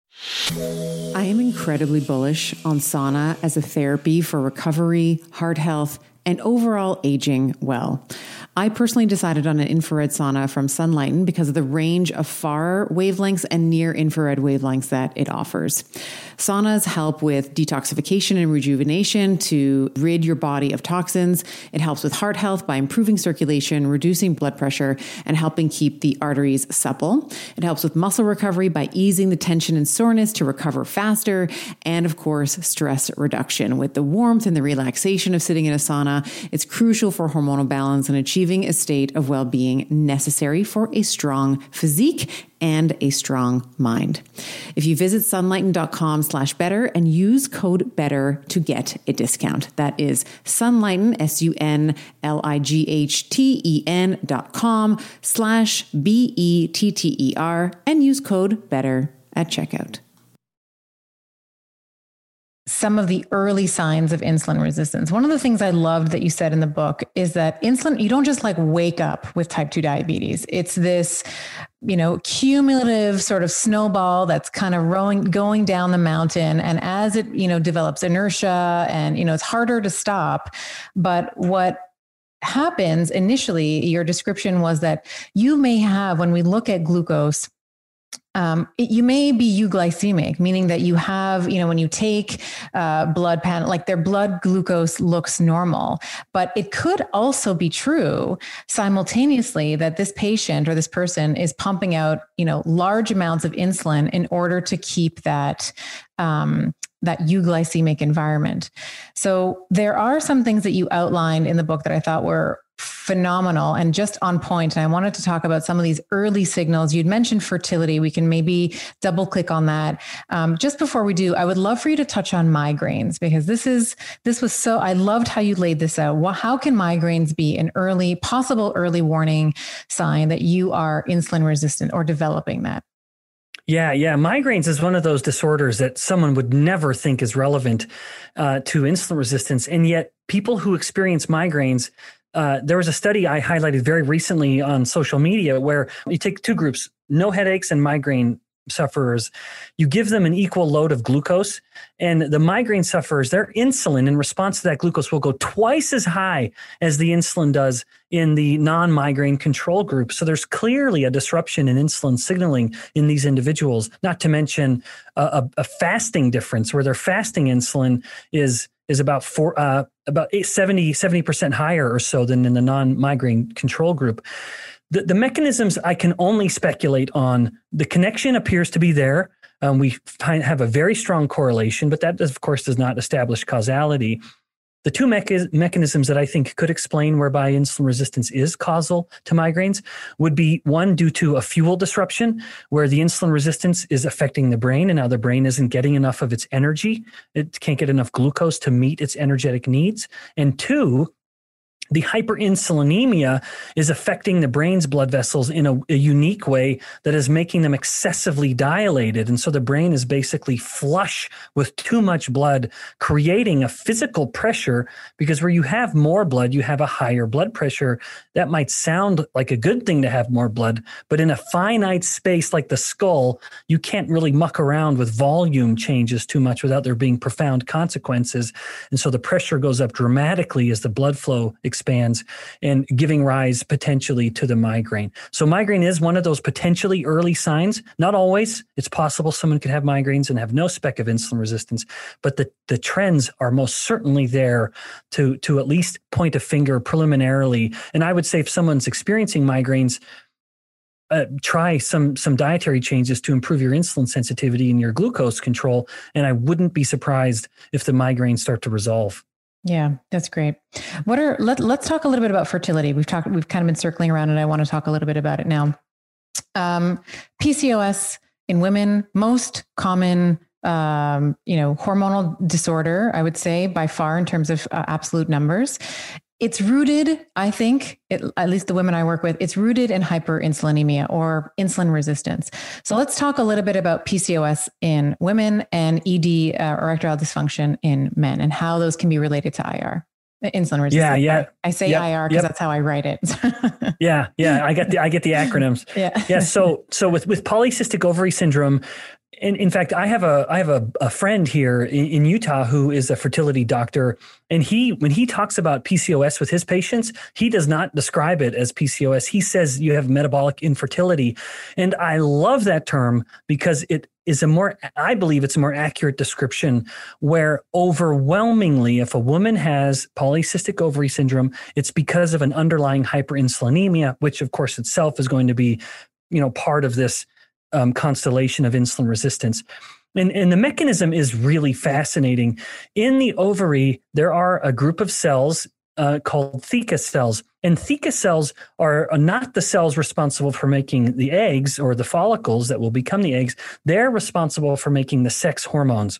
I am incredibly bullish on sauna as a therapy for recovery, heart health, and overall aging well. I personally decided on an infrared sauna from Sunlighten because of the range of far wavelengths and near infrared wavelengths that it offers. Saunas help with detoxification and rejuvenation to rid your body of toxins. It helps with heart health by improving circulation, reducing blood pressure, and helping keep the arteries supple. It helps with muscle recovery by easing the tension and soreness to recover faster. And of course, stress reduction. With the warmth and the relaxation of sitting in a sauna, it's crucial for hormonal balance and achieving a state of well-being necessary for a strong physique and a strong mind. If you visit sunlighten.com slash better and use code better to get a discount. That is Sunlighten, S U N L I G H T E N dot com slash B E T T E R and use code better at checkout. Some of the early signs of insulin resistance. One of the things I loved that you said in the book is that insulin, you don't just like wake up with type two diabetes. It's this, you know, cumulative sort of snowball that's kind of rolling, going down the mountain. And as it, you know, develops inertia and, you know, it's harder to stop. But what happens initially, your description was that you may have, when we look at glucose, Um, it, you may be euglycemic, meaning that you have, you know, when you take uh, blood pan, like their blood glucose looks normal, but it could also be true simultaneously that this patient or this person is pumping out, you know, large amounts of insulin in order to keep that, um, that euglycemic environment. So there are some things that you outlined in the book that I thought were phenomenal and just on point. And I wanted to talk about some of these early signals. You'd mentioned fertility. We can maybe double click on that. Um, just before we do, I would love for you to touch on migraines, because this is, this was so, I loved how you laid this out. Well, how can migraines be an early, possible early warning sign that you are insulin resistant or developing that? Yeah, yeah. Migraines is one of those disorders that someone would never think is relevant uh, to insulin resistance. And yet people who experience migraines, Uh, there was a study I highlighted very recently on social media where you take two groups, no headaches and migraine sufferers. You give them an equal load of glucose, and the migraine sufferers, their insulin in response to that glucose will go twice as high as the insulin does in the non-migraine control group. So there's clearly a disruption in insulin signaling in these individuals, not to mention a, a, a fasting difference where their fasting insulin is is about four, uh, about eight, seventy, seventy percent higher or so than in the non-migraine control group. The, the mechanisms I can only speculate on. The connection appears to be there. Um, we find, have a very strong correlation, but that, does, of course, does not establish causality. The two mecha- mechanisms that I think could explain whereby insulin resistance is causal to migraines would be one, due to a fuel disruption where the insulin resistance is affecting the brain, and now the brain isn't getting enough of its energy. It can't get enough glucose to meet its energetic needs. And two, The hyperinsulinemia is affecting the brain's blood vessels in a, a unique way that is making them excessively dilated. And so the brain is basically flush with too much blood, creating a physical pressure, because where you have more blood, you have a higher blood pressure. That might sound like a good thing to have more blood, but in a finite space like the skull, you can't really muck around with volume changes too much without there being profound consequences. And so the pressure goes up dramatically as the blood flow expands. expands and giving rise potentially to the migraine. So migraine is one of those potentially early signs. Not always. It's possible someone could have migraines and have no speck of insulin resistance, but the, the trends are most certainly there to, to at least point a finger preliminarily. And I would say if someone's experiencing migraines, Uh, try some some dietary changes to improve your insulin sensitivity and your glucose control. And I wouldn't be surprised if the migraines start to resolve. Yeah, that's great. What are let, let's talk a little bit about fertility. We've talked we've kind of been circling around, and I want to talk a little bit about it now. Um, P C O S in women, most common um, you know, hormonal disorder, I would say by far in terms of uh, absolute numbers. It's rooted, I think, it, at least the women I work with, it's rooted in hyperinsulinemia or insulin resistance. So let's talk a little bit about P C O S in women and E D, uh, erectile dysfunction in men, and how those can be related to I R, insulin resistance. Yeah, yeah. I, I say yep, I R because yep. that's how I write it. yeah, yeah. I get the I get the acronyms. yeah, yeah. So so with with polycystic ovary syndrome. In, in fact, I have a I have a, a friend here in, in Utah who is a fertility doctor, and he when he talks about P C O S with his patients, he does not describe it as P C O S. He says you have metabolic infertility, and I love that term because it is a more I believe it's a more accurate description. Where overwhelmingly, if a woman has polycystic ovary syndrome, it's because of an underlying hyperinsulinemia, which of course itself is going to be, you know, part of this Um, constellation of insulin resistance. And, and the mechanism is really fascinating. In the ovary, there are a group of cells uh, called theca cells. And theca cells are not the cells responsible for making the eggs or the follicles that will become the eggs. They're responsible for making the sex hormones.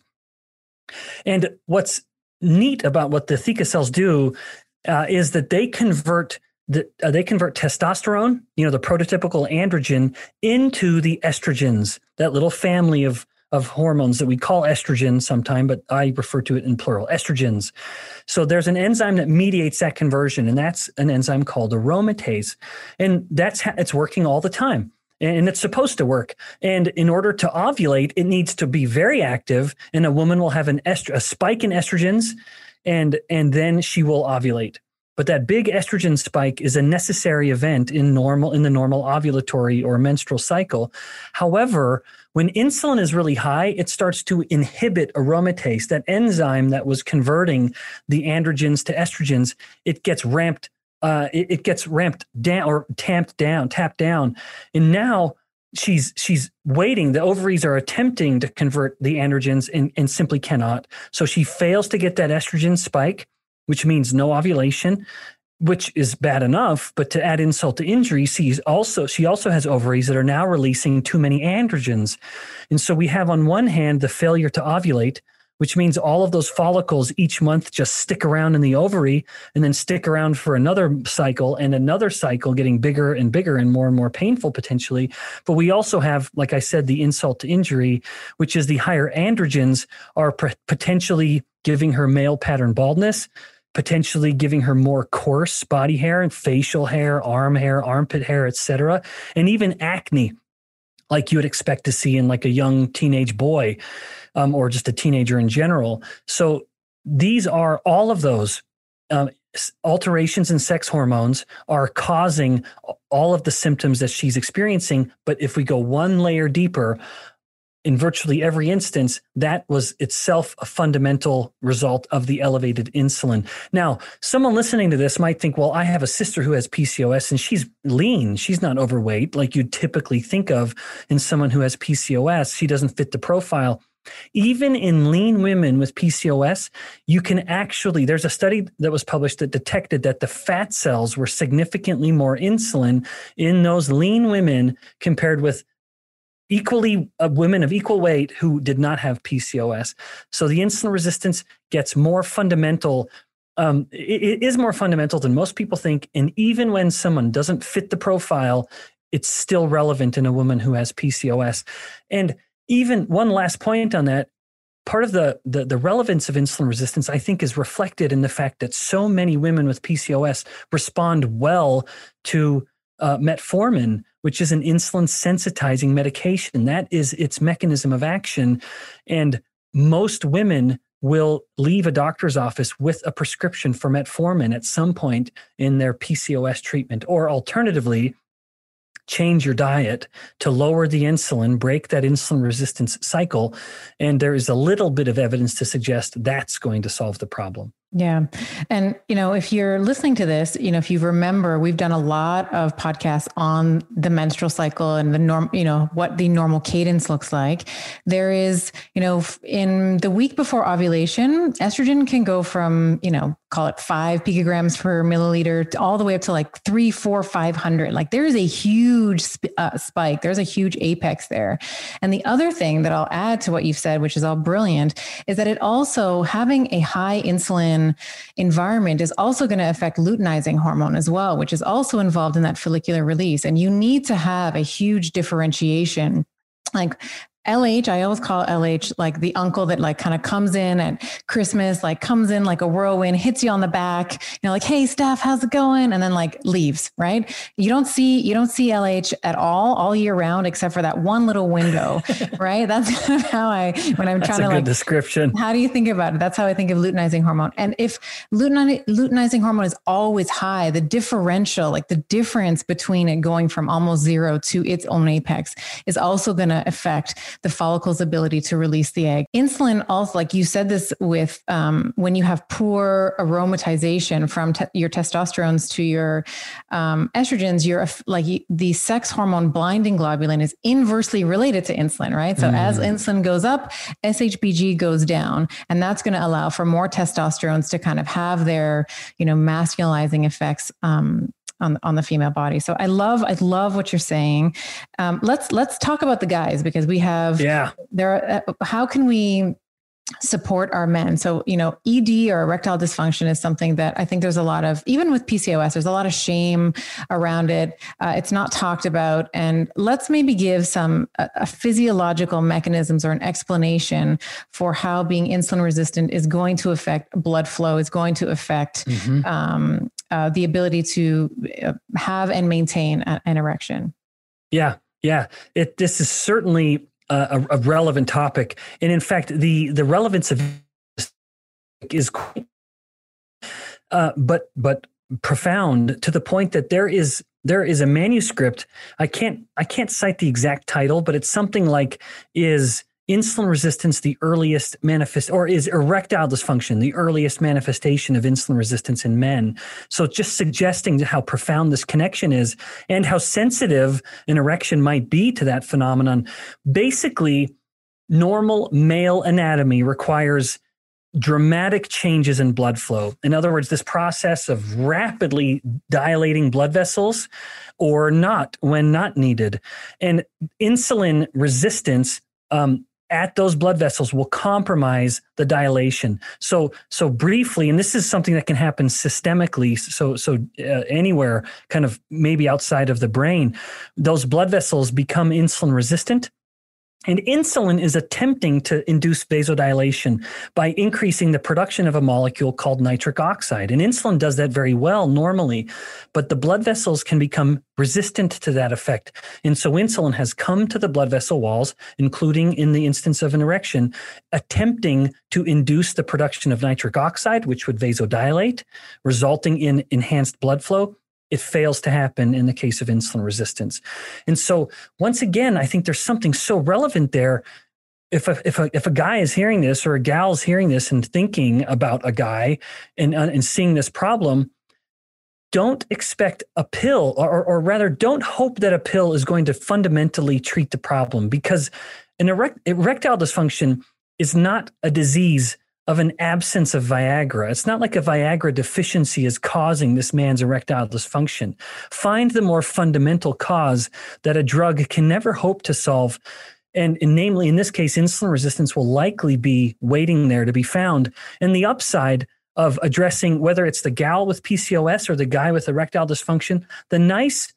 And what's neat about what the theca cells do uh, is that they convert The, uh, they convert testosterone, you know, the prototypical androgen, into the estrogens, that little family of, of hormones that we call estrogen sometime, but I refer to it in plural, estrogens. So there's an enzyme that mediates that conversion, and that's an enzyme called aromatase. And that's ha- it's working all the time. And it's supposed to work. And in order to ovulate, it needs to be very active, and a woman will have an est- a spike in estrogens, and, and then she will ovulate. But that big estrogen spike is a necessary event in normal in the normal ovulatory or menstrual cycle. However, when insulin is really high, it starts to inhibit aromatase, that enzyme that was converting the androgens to estrogens. It gets ramped, uh, it, it gets ramped down or tamped down, tapped down, and now she's she's waiting. The ovaries are attempting to convert the androgens and, and simply cannot. So she fails to get that estrogen spike, which means no ovulation, which is bad enough. But to add insult to injury, she's also, she also has ovaries that are now releasing too many androgens. And so we have on one hand the failure to ovulate, which means all of those follicles each month just stick around in the ovary and then stick around for another cycle and another cycle, getting bigger and bigger and more and more painful potentially. But we also have, like I said, the insult to injury, which is the higher androgens are p- potentially giving her male pattern baldness, potentially giving her more coarse body hair and facial hair, arm hair, armpit hair, et cetera, and even acne, like you would expect to see in like a young teenage boy um, or just a teenager in general. So these are all of those um, alterations in sex hormones are causing all of the symptoms that she's experiencing. But if we go one layer deeper, in virtually every instance, that was itself a fundamental result of the elevated insulin. Now, someone listening to this might think, well, I have a sister who has P C O S and she's lean. She's not overweight like you'd typically think of in someone who has P C O S. She doesn't fit the profile. Even in lean women with P C O S, you can actually, there's a study that was published that detected that the fat cells were significantly more insulin in those lean women compared with equally uh, women of equal weight who did not have P C O S. So the insulin resistance gets more fundamental um, it, it is more fundamental than most people think. And even when someone doesn't fit the profile, it's still relevant in a woman who has P C O S. And even one last point on that, part of the, the, the relevance of insulin resistance, I think, is reflected in the fact that so many women with P C O S respond well to uh, metformin, which is an insulin sensitizing medication. That is its mechanism of action. And most women will leave a doctor's office with a prescription for metformin at some point in their P C O S treatment, or alternatively, change your diet to lower the insulin, break that insulin resistance cycle. And there is a little bit of evidence to suggest that's going to solve the problem. Yeah. And, you know, if you're listening to this, you know, if you remember, we've done a lot of podcasts on the menstrual cycle and the norm, you know, what the normal cadence looks like. There is, you know, in the week before ovulation, estrogen can go from, you know, call it five picograms per milliliter to all the way up to like three, four, five hundred. Like there is a huge sp- uh, spike. There's a huge apex there. And the other thing that I'll add to what you've said, which is all brilliant, is that it also having a high insulin environment is also going to affect luteinizing hormone as well, which is also involved in that follicular release. And you need to have a huge differentiation. Like L H, I always call L H like the uncle that like kind of comes in at Christmas, like comes in like a whirlwind, hits you on the back, you know, like, hey, Steph, how's it going? And then like leaves, right? You don't see, you don't see L H at all, all year round, except for that one little window, right? That's kind of how I, when I'm That's trying a to good like, description. How do you think about it? That's how I think of luteinizing hormone. And if lutein, luteinizing hormone is always high, the differential, like the difference between it going from almost zero to its own apex is also going to affect the follicle's ability to release the egg. Insulin also, like you said this with, um, when you have poor aromatization from te- your testosterones to your um, estrogens, you're like the sex hormone binding globulin is inversely related to insulin, right? So mm. as insulin goes up, S H B G goes down, and that's going to allow for more testosterones to kind of have their, you know, masculinizing effects, um, on, on the female body. So I love, I love what you're saying. Um, let's, let's talk about the guys, because we have, yeah, there are, uh, how can we support our men? So, you know, E D or erectile dysfunction is something that I think there's a lot of, even with P C O S, there's a lot of shame around it. Uh, it's not talked about. And let's maybe give some uh, a physiological mechanisms or an explanation for how being insulin resistant is going to affect blood flow, is going to affect mm-hmm. um, uh, the ability to have and maintain a, an erection. Yeah. Yeah. It, this is certainly A, a relevant topic. And in fact, the, the relevance of is quite, uh, but, but profound, to the point that there is, there is a manuscript. I can't, I can't cite the exact title, but it's something like, is insulin resistance the earliest manifest, or is erectile dysfunction the earliest manifestation of insulin resistance in men? So just suggesting how profound this connection is and how sensitive an erection might be to that phenomenon. Basically, normal male anatomy requires dramatic changes in blood flow. In other words, this process of rapidly dilating blood vessels or not when not needed. And insulin resistance um, at those blood vessels will compromise the dilation. So, so briefly, and this is something that can happen systemically, so, so uh, anywhere, kind of maybe outside of the brain, those blood vessels become insulin resistant. And insulin is attempting to induce vasodilation by increasing the production of a molecule called nitric oxide. And insulin does that very well normally, but the blood vessels can become resistant to that effect. And so insulin has come to the blood vessel walls, including in the instance of an erection, attempting to induce the production of nitric oxide, which would vasodilate, resulting in enhanced blood flow. It fails to happen in the case of insulin resistance. And so once again, I think there's something so relevant there. If a, if a, if a guy is hearing this, or a gal's hearing this and thinking about a guy and, uh, and seeing this problem, don't expect a pill, or, or rather don't hope that a pill is going to fundamentally treat the problem, because an erect, erectile dysfunction is not a disease of an absence of Viagra. It's not like a Viagra deficiency is causing this man's erectile dysfunction. Find the more fundamental cause that a drug can never hope to solve. And, and namely, in this case, insulin resistance will likely be waiting there to be found. And the upside of addressing whether it's the gal with P C O S or the guy with erectile dysfunction. The nice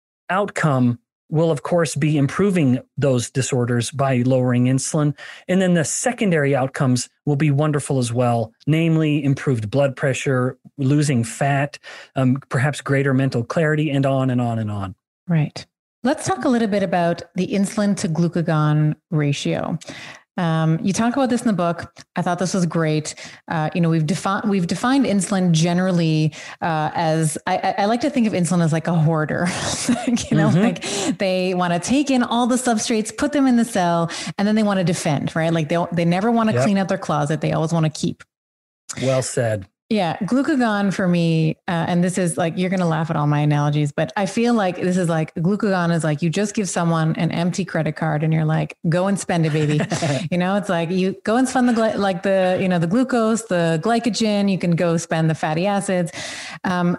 outcome will, of course, be improving those disorders by lowering insulin. And then the secondary outcomes will be wonderful as well, namely improved blood pressure, losing fat, um, perhaps greater mental clarity, and on and on and on. Right. Let's talk a little bit about the insulin to glucagon ratio. Um, you talk about this in the book. I thought this was great. Uh, you know, we've defined we've defined insulin generally uh, as I, I like to think of insulin as like a hoarder. you know, mm-hmm. like they want to take in all the substrates, put them in the cell, and then they want to defend. Right? Like they they never want to yep. clean out their closet. They always want to keep. Well said. Yeah. Glucagon for me, uh, and this is like, you're going to laugh at all my analogies, but I feel like this is like glucagon is like, you just give someone an empty credit card and you're like, go and spend it, baby. you know, it's like you go and spend the, gly- like the, you know, the glucose, the glycogen, you can go spend the fatty acids. Um,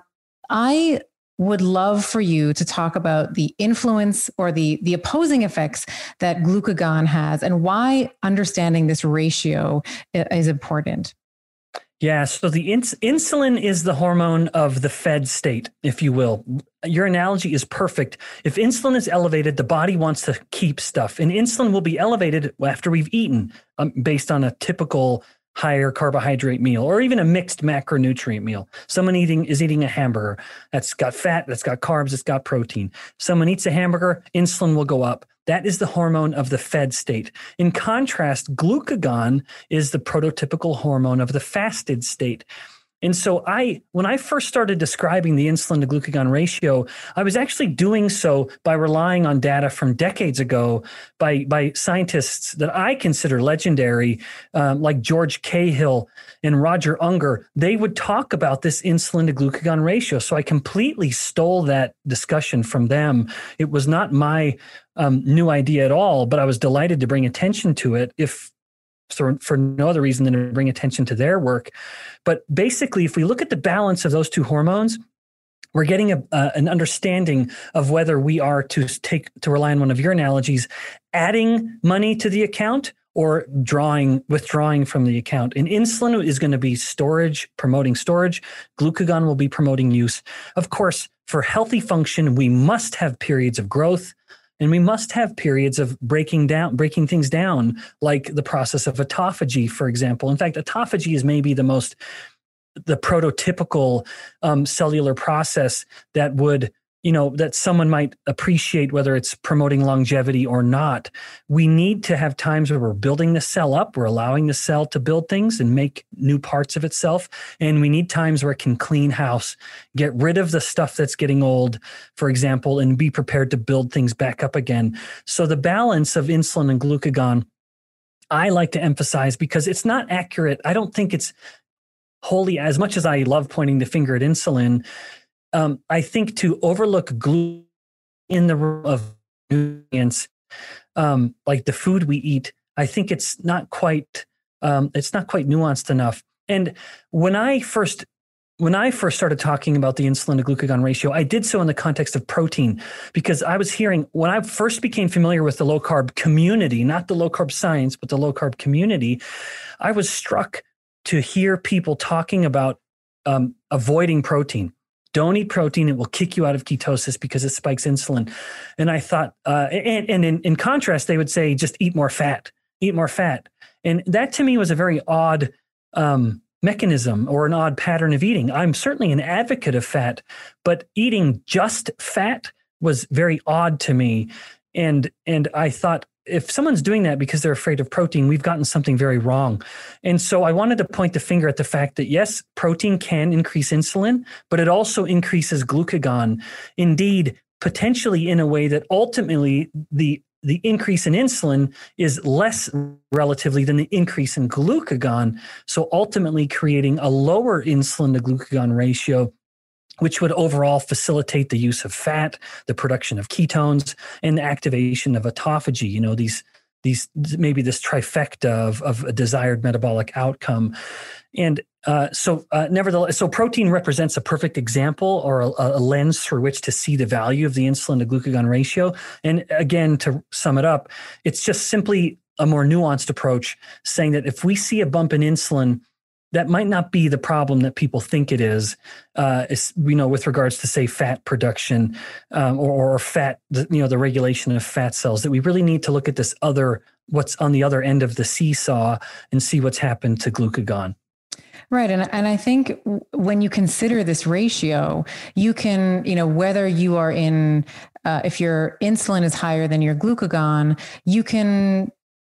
I would love for you to talk about the influence or the, the opposing effects that glucagon has and why understanding this ratio is important. Yeah, so the ins- insulin is the hormone of the fed state, if you will. Your analogy is perfect. If insulin is elevated, the body wants to keep stuff, and insulin will be elevated after we've eaten, um, based on a typical higher carbohydrate meal or even a mixed macronutrient meal. Someone eating is eating a hamburger that's got fat, that's got carbs, it's got protein. Someone eats a hamburger, insulin will go up. That is the hormone of the fed state. In contrast, glucagon is the prototypical hormone of the fasted state. And so I, when I first started describing the insulin to glucagon ratio, I was actually doing so by relying on data from decades ago by, by scientists that I consider legendary, um, like George Cahill and Roger Unger. They would talk about this insulin to glucagon ratio. So I completely stole that discussion from them. It was not my um, new idea at all, but I was delighted to bring attention to it, if for, for no other reason than to bring attention to their work. But basically, if we look at the balance of those two hormones, we're getting a, uh, an understanding of whether we are to take, to rely on one of your analogies, adding money to the account or drawing, withdrawing from the account. And insulin is going to be storage, promoting storage. Glucagon will be promoting use. Of course, for healthy function, we must have periods of growth. And we must have periods of breaking down, breaking things down, like the process of autophagy, for example. In fact, autophagy is maybe the most, the prototypical um, cellular process that would, you know, that someone might appreciate, whether it's promoting longevity or not. We need to have times where we're building the cell up, we're allowing the cell to build things and make new parts of itself. And we need times where it can clean house, get rid of the stuff that's getting old, for example, and be prepared to build things back up again. So the balance of insulin and glucagon, I like to emphasize, because it's not accurate. I don't think it's wholly, as much as I love pointing the finger at insulin, Um, I think to overlook glucose in the room of nutrients, um, like the food we eat, I think it's not quite um, it's not quite nuanced enough. And when I first when I first started talking about the insulin to glucagon ratio, I did so in the context of protein, because I was hearing, when I first became familiar with the low carb community, not the low carb science, but the low carb community, I was struck to hear people talking about um, avoiding protein. Don't eat protein. It will kick you out of ketosis because it spikes insulin. And I thought, uh, and, and in, in contrast, they would say, just eat more fat, eat more fat. And that to me was a very odd um, mechanism or an odd pattern of eating. I'm certainly an advocate of fat, but eating just fat was very odd to me. And, and I thought, if someone's doing that because they're afraid of protein, we've gotten something very wrong. And so I wanted to point the finger at the fact that, yes, protein can increase insulin, but it also increases glucagon. Indeed, potentially in a way that ultimately the, the increase in insulin is less relatively than the increase in glucagon. So ultimately creating a lower insulin to glucagon ratio, which would overall facilitate the use of fat, the production of ketones, and the activation of autophagy. You know, these, these maybe this trifecta of, of a desired metabolic outcome. And uh, so uh, nevertheless, so protein represents a perfect example or a, a lens through which to see the value of the insulin to glucagon ratio. And again, to sum it up, it's just simply a more nuanced approach, saying that if we see a bump in insulin, that might not be the problem that people think it is, uh, is, you know, with regards to, say, fat production um, or, or fat, you know, the regulation of fat cells, that we really need to look at this other, what's on the other end of the seesaw and see what's happened to glucagon. Right. And, and I think when you consider this ratio, you can, you know, whether you are in, uh, if your insulin is higher than your glucagon, you can,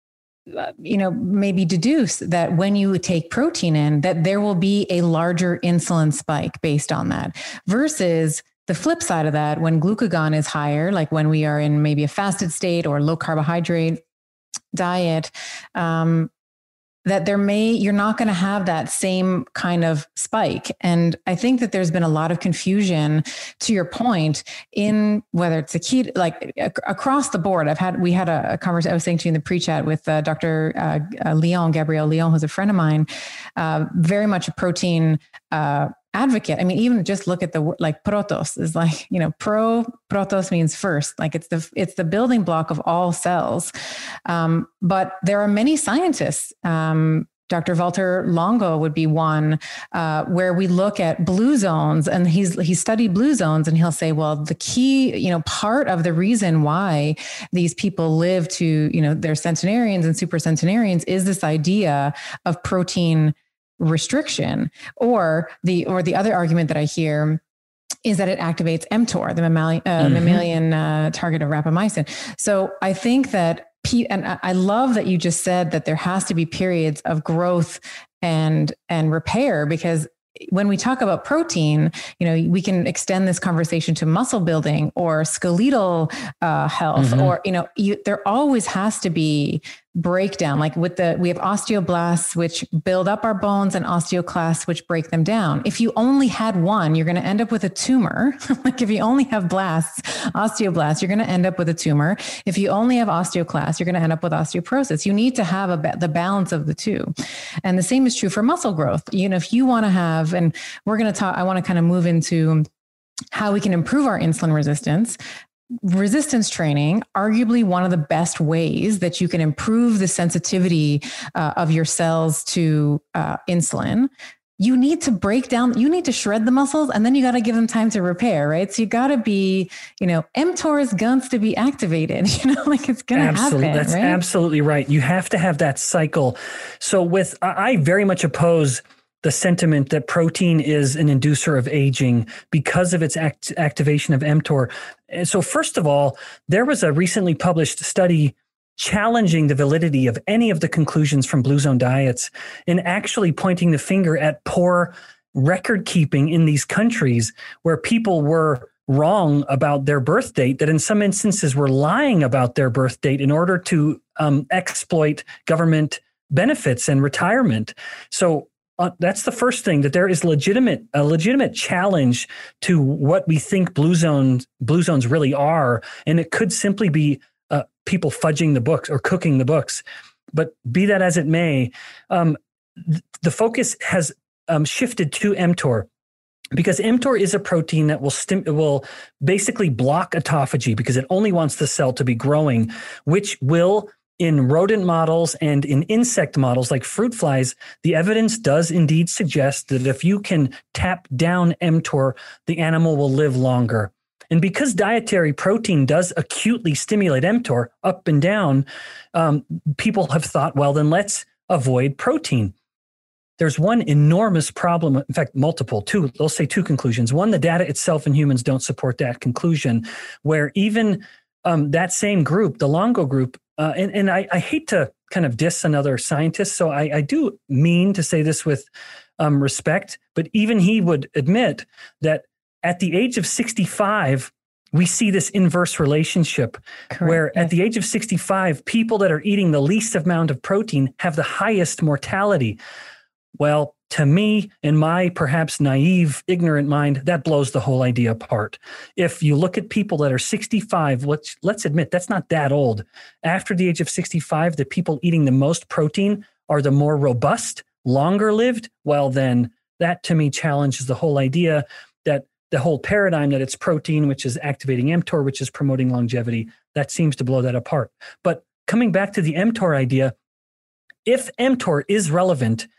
uh, you know, maybe deduce that when you take protein in, that there will be a larger insulin spike based on that, versus the flip side of that, when glucagon is higher, like when we are in maybe a fasted state or low carbohydrate diet, um, that there may, you're not going to have that same kind of spike. And I think that there's been a lot of confusion, to your point, in whether it's a keto, like across the board. I've had, we had a, a conversation, I was saying to you in the pre-chat with uh, Doctor Uh, uh, Leon, Gabrielle Leon, who's a friend of mine, uh, very much a protein uh, advocate. I mean, even just look at the, like protos is like, you know, pro protos means first, like it's the, it's the building block of all cells. Um, but there are many scientists, um, Doctor Walter Longo would be one, uh, where we look at blue zones, and he's, he studied blue zones, and he'll say, well, the key, you know, part of the reason why these people live to, you know, they're centenarians and super centenarians is this idea of protein restriction. Or the, or the other argument that I hear is that it activates mTOR, the mammalian, uh, mm-hmm. mammalian uh, target of rapamycin. So I think that, and I love that you just said that there has to be periods of growth and, and repair, because when we talk about protein, you know, we can extend this conversation to muscle building or skeletal uh, health, mm-hmm. or, you know, you, there always has to be breakdown. Like with the, we have osteoblasts, which build up our bones, and osteoclasts, which break them down. If you only had one, you're going to end up with a tumor. Like if you only have blasts, osteoblasts, you're going to end up with a tumor. If you only have osteoclasts, you're going to end up with osteoporosis. You need to have a, the balance of the two. And the same is true for muscle growth. You know, if you want to have, and we're going to talk, I want to kind of move into how we can improve our insulin resistance. Resistance training, arguably one of the best ways that you can improve the sensitivity uh, of your cells to uh, insulin. You need to break down, you need to shred the muscles, and then you got to give them time to repair, right? So you got to be, you know, mTOR is going to be activated, you know, like it's going to happen. That's right? absolutely right. You have to have that cycle. So with, I very much oppose the sentiment that protein is an inducer of aging because of its act- activation of mTOR. And so first of all, there was a recently published study challenging the validity of any of the conclusions from Blue Zone diets, and actually pointing the finger at poor record keeping in these countries where people were wrong about their birth date, that in some instances were lying about their birth date in order to um, exploit government benefits and retirement. So Uh, that's the first thing, that there is legitimate a legitimate challenge to what we think blue zones blue zones really are, and it could simply be uh, people fudging the books or cooking the books. But be that as it may, um, th- the focus has um, shifted to mTOR, because mTOR is a protein that will stim- will basically block autophagy, because it only wants the cell to be growing, which will, in rodent models and in insect models like fruit flies, the evidence does indeed suggest that if you can tap down mTOR, the animal will live longer. And because dietary protein does acutely stimulate mTOR up and down, um, people have thought, well, then let's avoid protein. There's one enormous problem, in fact, multiple, two, they'll say two conclusions. One, the data itself in humans don't support that conclusion, where even um, that same group, the Longo group, Uh, and and I, I hate to kind of diss another scientist, so I, I do mean to say this with um, respect, but even he would admit that at the age of sixty-five, we see this inverse relationship. Correct, where yes. At the age of sixty-five, people that are eating the least amount of protein have the highest mortality. Well, to me, in my perhaps naive, ignorant mind, that blows the whole idea apart. If you look at people that are sixty-five, let's, let's admit that's not that old. After the age of sixty-five, the people eating the most protein are the more robust, longer lived. Well, then that to me challenges the whole idea that the whole paradigm that it's protein, which is activating mTOR, which is promoting longevity, that seems to blow that apart. But coming back to the mTOR idea, if mTOR is relevant,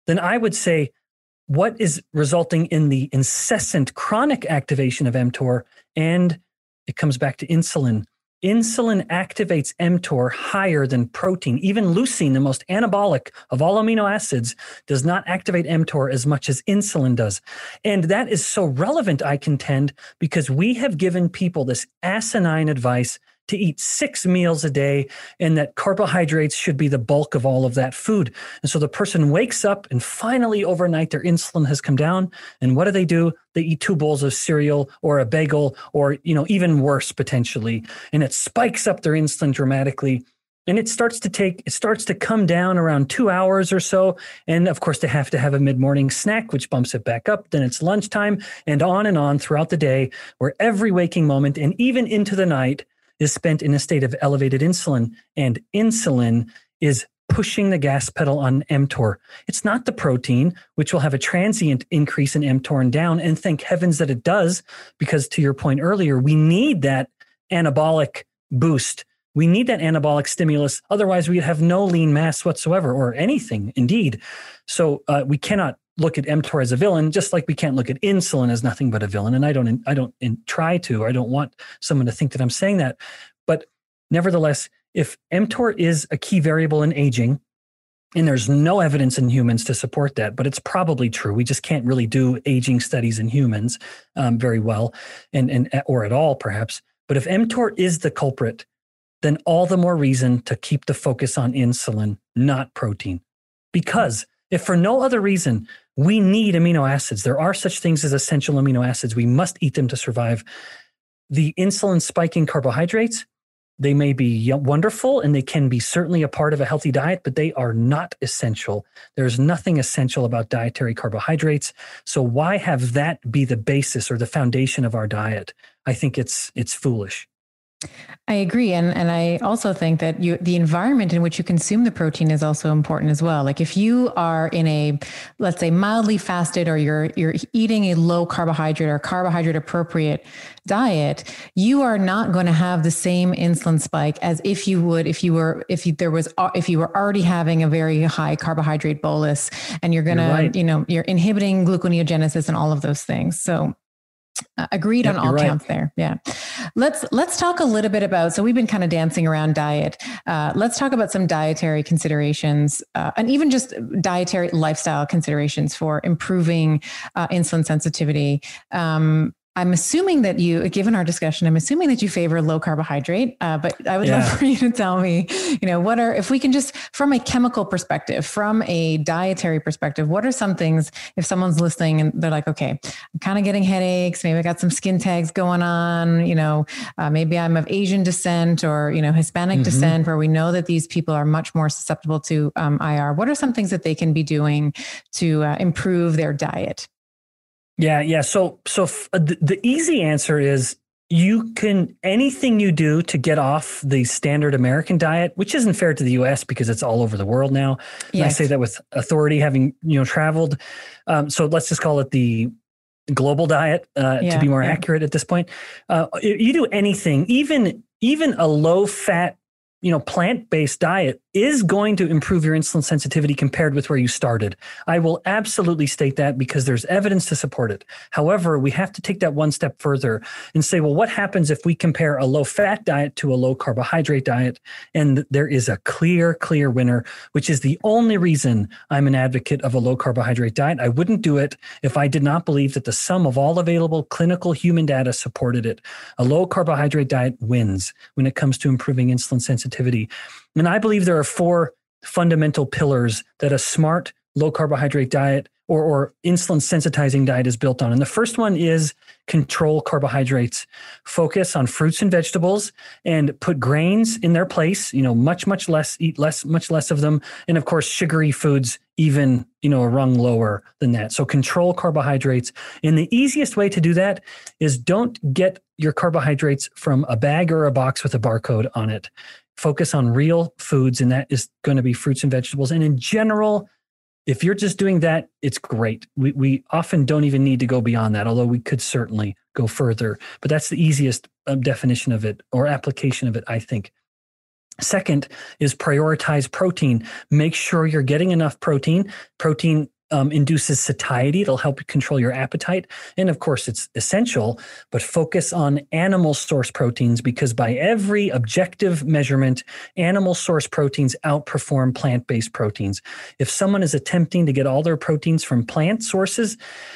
then I would say, what is resulting in the incessant chronic activation of mTOR? And it comes back to insulin. Insulin activates mTOR higher than protein. Even leucine, the most anabolic of all amino acids, does not activate mTOR as much as insulin does. And that is so relevant, I contend, because we have given people this asinine advice to eat six meals a day and that carbohydrates should be the bulk of all of that food. And so the person wakes up and finally overnight their insulin has come down. And what do they do? They eat two bowls of cereal or a bagel or, you know, even worse potentially. And it spikes up their insulin dramatically. And it starts to take, it starts to come down around two hours or so. And of course, they have to have a mid-morning snack, which bumps it back up. Then it's lunchtime and on and on throughout the day, where every waking moment and even into the night is spent in a state of elevated insulin, and insulin is pushing the gas pedal on mTOR. It's not the protein, which will have a transient increase in mTOR and down, and thank heavens that it does, because to your point earlier, we need that anabolic boost. We need that anabolic stimulus. Otherwise, we'd have no lean mass whatsoever, or anything, indeed. So uh, we cannot look at mTOR as a villain, just like we can't look at insulin as nothing but a villain. And I don't, I don't try to, I don't want someone to think that I'm saying that. But nevertheless, if mTOR is a key variable in aging, and there's no evidence in humans to support that, but it's probably true. We just can't really do aging studies in humans um, very well, and, and or at all, perhaps. But if mTOR is the culprit, then all the more reason to keep the focus on insulin, not protein. Because if for no other reason, we need amino acids. There are such things as essential amino acids. We must eat them to survive. The insulin spiking carbohydrates, they may be wonderful and they can be certainly a part of a healthy diet, but they are not essential. There's nothing essential about dietary carbohydrates. So why have that be the basis or the foundation of our diet? I think it's it's foolish. I agree. And and I also think that you, the environment in which you consume the protein is also important as well. Like if you are in a, let's say, mildly fasted, or you're you're eating a low carbohydrate or carbohydrate appropriate diet, you are not going to have the same insulin spike as if you would if you were if you, there was if you were already having a very high carbohydrate bolus, and you're going to, right. you know, you're inhibiting gluconeogenesis and all of those things. So Uh, agreed yep, on all counts right. there. Yeah. Let's, let's talk a little bit about, so we've been kind of dancing around diet. Uh, let's talk about some dietary considerations uh, and even just dietary lifestyle considerations for improving uh, insulin sensitivity. Um, I'm assuming that you, given our discussion, I'm assuming that you favor low carbohydrate, uh, but I would yeah. love for you to tell me, you know, what are, if we can just, from a chemical perspective, from a dietary perspective, what are some things, if someone's listening and they're like, okay, I'm kind of getting headaches, maybe I got some skin tags going on, you know, uh, maybe I'm of Asian descent or, you know, Hispanic mm-hmm. descent, where we know that these people are much more susceptible to um, I R. What are some things that they can be doing to uh, improve their diet? Yeah, yeah. So, so f- the, the easy answer is you can, anything you do to get off the standard American diet, which isn't fair to the U S because it's all over the world now. Yes. And I say that with authority, having, you know, traveled. Um, so let's just call it the global diet uh, yeah, to be more yeah. accurate at this point. Uh, you do anything, even, even a low fat, you know, plant-based diet is going to improve your insulin sensitivity compared with where you started. I will absolutely state that because there's evidence to support it. However, we have to take that one step further and say, well, what happens if we compare a low-fat diet to a low-carbohydrate diet? And there is a clear, clear winner, which is the only reason I'm an advocate of a low-carbohydrate diet. I wouldn't do it if I did not believe that the sum of all available clinical human data supported it. A low-carbohydrate diet wins when it comes to improving insulin sensitivity. And I believe there are four fundamental pillars that a smart low carbohydrate diet or, or insulin sensitizing diet is built on. And the first one is control carbohydrates, focus on fruits and vegetables, and put grains in their place, you know, much, much less, eat less, much less of them. And of course, sugary foods, even, you know, a rung lower than that. So control carbohydrates. And the easiest way to do that is don't get your carbohydrates from a bag or a box with a barcode on it. Focus on real foods, and that is going to be fruits and vegetables. And in general, if you're just doing that, it's great. We we often don't even need to go beyond that, although we could certainly go further. But that's the easiest um, definition of it or application of it, I think. Second is prioritize protein. Make sure you're getting enough protein. Protein um, induces satiety. It'll help control your appetite. And of course, it's essential, but focus on animal source proteins because by every objective measurement, animal source proteins outperform plant-based proteins. If someone is attempting to get all their proteins from plant sources,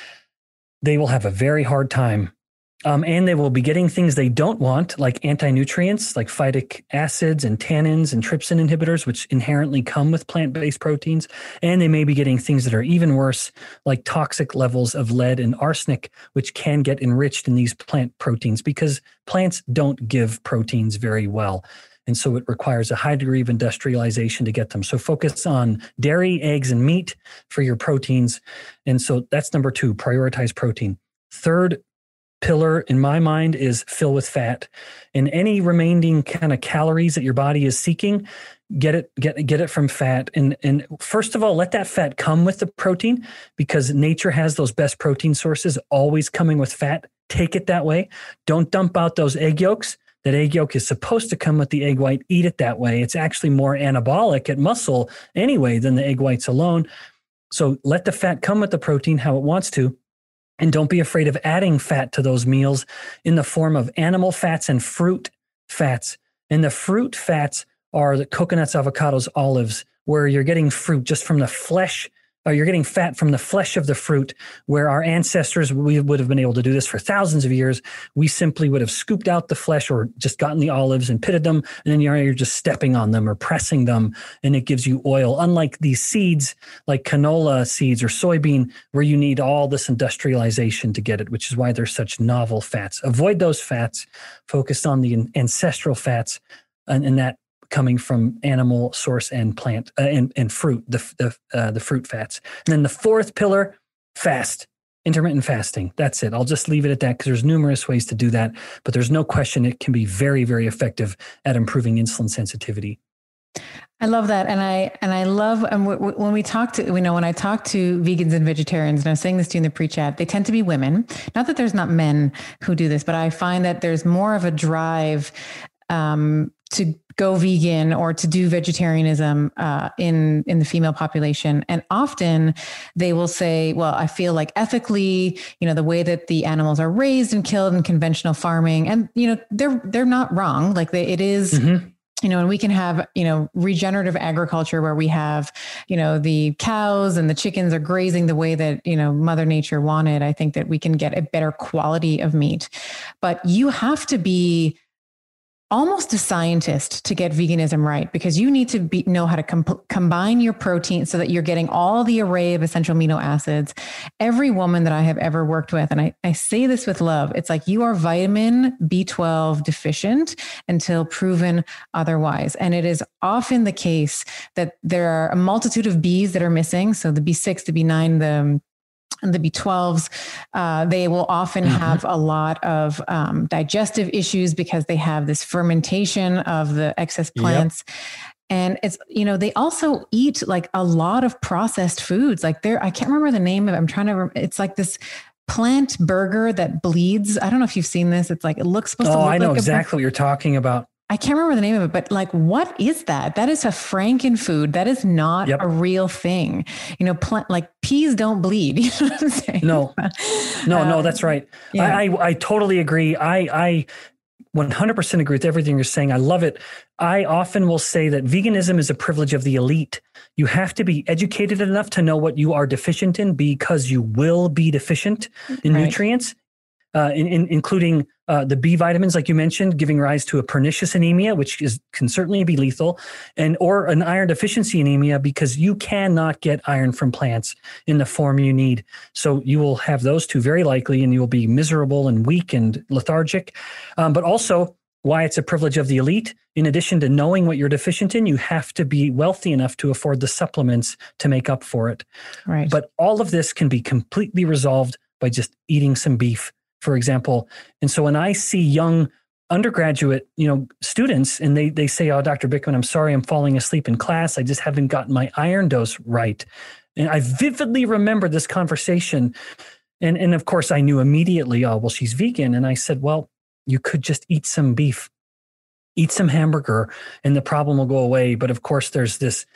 they will have a very hard time. Um, and they will be getting things they don't want, like anti-nutrients, like phytic acids and tannins and trypsin inhibitors, which inherently come with plant-based proteins. And they may be getting things that are even worse, like toxic levels of lead and arsenic, which can get enriched in these plant proteins because plants don't give proteins very well. And so it requires a high degree of industrialization to get them. So focus on dairy, eggs, and meat for your proteins. And so that's number two, prioritize protein. Third pillar in my mind is fill with fat. And any remaining kind of calories that your body is seeking, get it, get, get it from fat. And, and first of all, let that fat come with the protein because nature has those best protein sources always coming with fat. Take it that way. Don't dump out those egg yolks. That egg yolk is supposed to come with the egg white. Eat it that way. It's actually more anabolic at muscle anyway than the egg whites alone. So let the fat come with the protein how it wants to. And don't be afraid of adding fat to those meals in the form of animal fats and fruit fats. And the fruit fats are the coconuts, avocados, olives, where you're getting fruit just from the flesh, or you're getting fat from the flesh of the fruit, where our ancestors, we would have been able to do this for thousands of years. We simply would have scooped out the flesh or just gotten the olives and pitted them, and then you're, you're just stepping on them or pressing them, and it gives you oil. Unlike these seeds, like canola seeds or soybean, where you need all this industrialization to get it, which is why they're such novel fats. Avoid those fats, focus on the ancestral fats, and, and that coming from animal source and plant uh, and, and fruit, the the, uh, the fruit fats. And then the fourth pillar, fast, intermittent fasting. That's it. I'll just leave it at that because there's numerous ways to do that, but there's no question it can be very, very effective at improving insulin sensitivity. I love that. And I, and I love um, w- w- when we talk to, we know, when I talk to vegans and vegetarians, and I was saying this to you in the pre-chat, they tend to be women. Not that there's not men who do this, but I find that there's more of a drive um, to go vegan or to do vegetarianism uh, in, in the female population. And often they will say, well, I feel like ethically, you know, the way that the animals are raised and killed in conventional farming, and, you know, they're, they're not wrong. Like they, it is, mm-hmm. you know, and we can have, you know, regenerative agriculture where we have, you know, the cows and the chickens are grazing the way that, you know, Mother Nature wanted. I think that we can get a better quality of meat, but you have to be almost a scientist to get veganism right, because you need to be, know how to com- combine your protein so that you're getting all the array of essential amino acids. Every woman that I have ever worked with, and I, I say this with love, it's like you are vitamin B twelve deficient until proven otherwise. And it is often the case that there are a multitude of Bs that are missing. So the B six, the B nine, the and the B twelves, uh, they will often mm-hmm. have a lot of um, digestive issues because they have this fermentation of the excess plants. Yep. And it's, you know, they also eat like a lot of processed foods. Like there, I can't remember the name of it. I'm trying to, rem- it's like this plant burger that bleeds. I don't know if you've seen this. It's like, it looks supposed oh, to look I know like exactly a- what you're talking about. I can't remember the name of it, but like, what is that? That is a frankenfood. That is not yep. a real thing. You know, plant, like peas don't bleed. You know what I'm saying? No, no, um, no, that's right. Yeah. I, I, I totally agree. I, I one hundred percent agree with everything you're saying. I love it. I often will say that veganism is a privilege of the elite. You have to be educated enough to know what you are deficient in, because you will be deficient in right. nutrients. Uh, in, in, including uh, the B vitamins, like you mentioned, giving rise to a pernicious anemia, which is can certainly be lethal, and or an iron deficiency anemia, because you cannot get iron from plants in the form you need. So you will have those two very likely, and you will be miserable and weak and lethargic. Um, but also, why it's a privilege of the elite, in addition to knowing what you're deficient in, you have to be wealthy enough to afford the supplements to make up for it. Right. But all of this can be completely resolved by just eating some beef, for example. And so when I see young undergraduate, you know, students, and they they say, oh, Doctor Bikman, I'm sorry, I'm falling asleep in class. I just haven't gotten my iron dose right. And I vividly remember this conversation. And, and of course, I knew immediately, oh, well, she's vegan. And I said, well, you could just eat some beef, eat some hamburger, and the problem will go away. But of course, there's this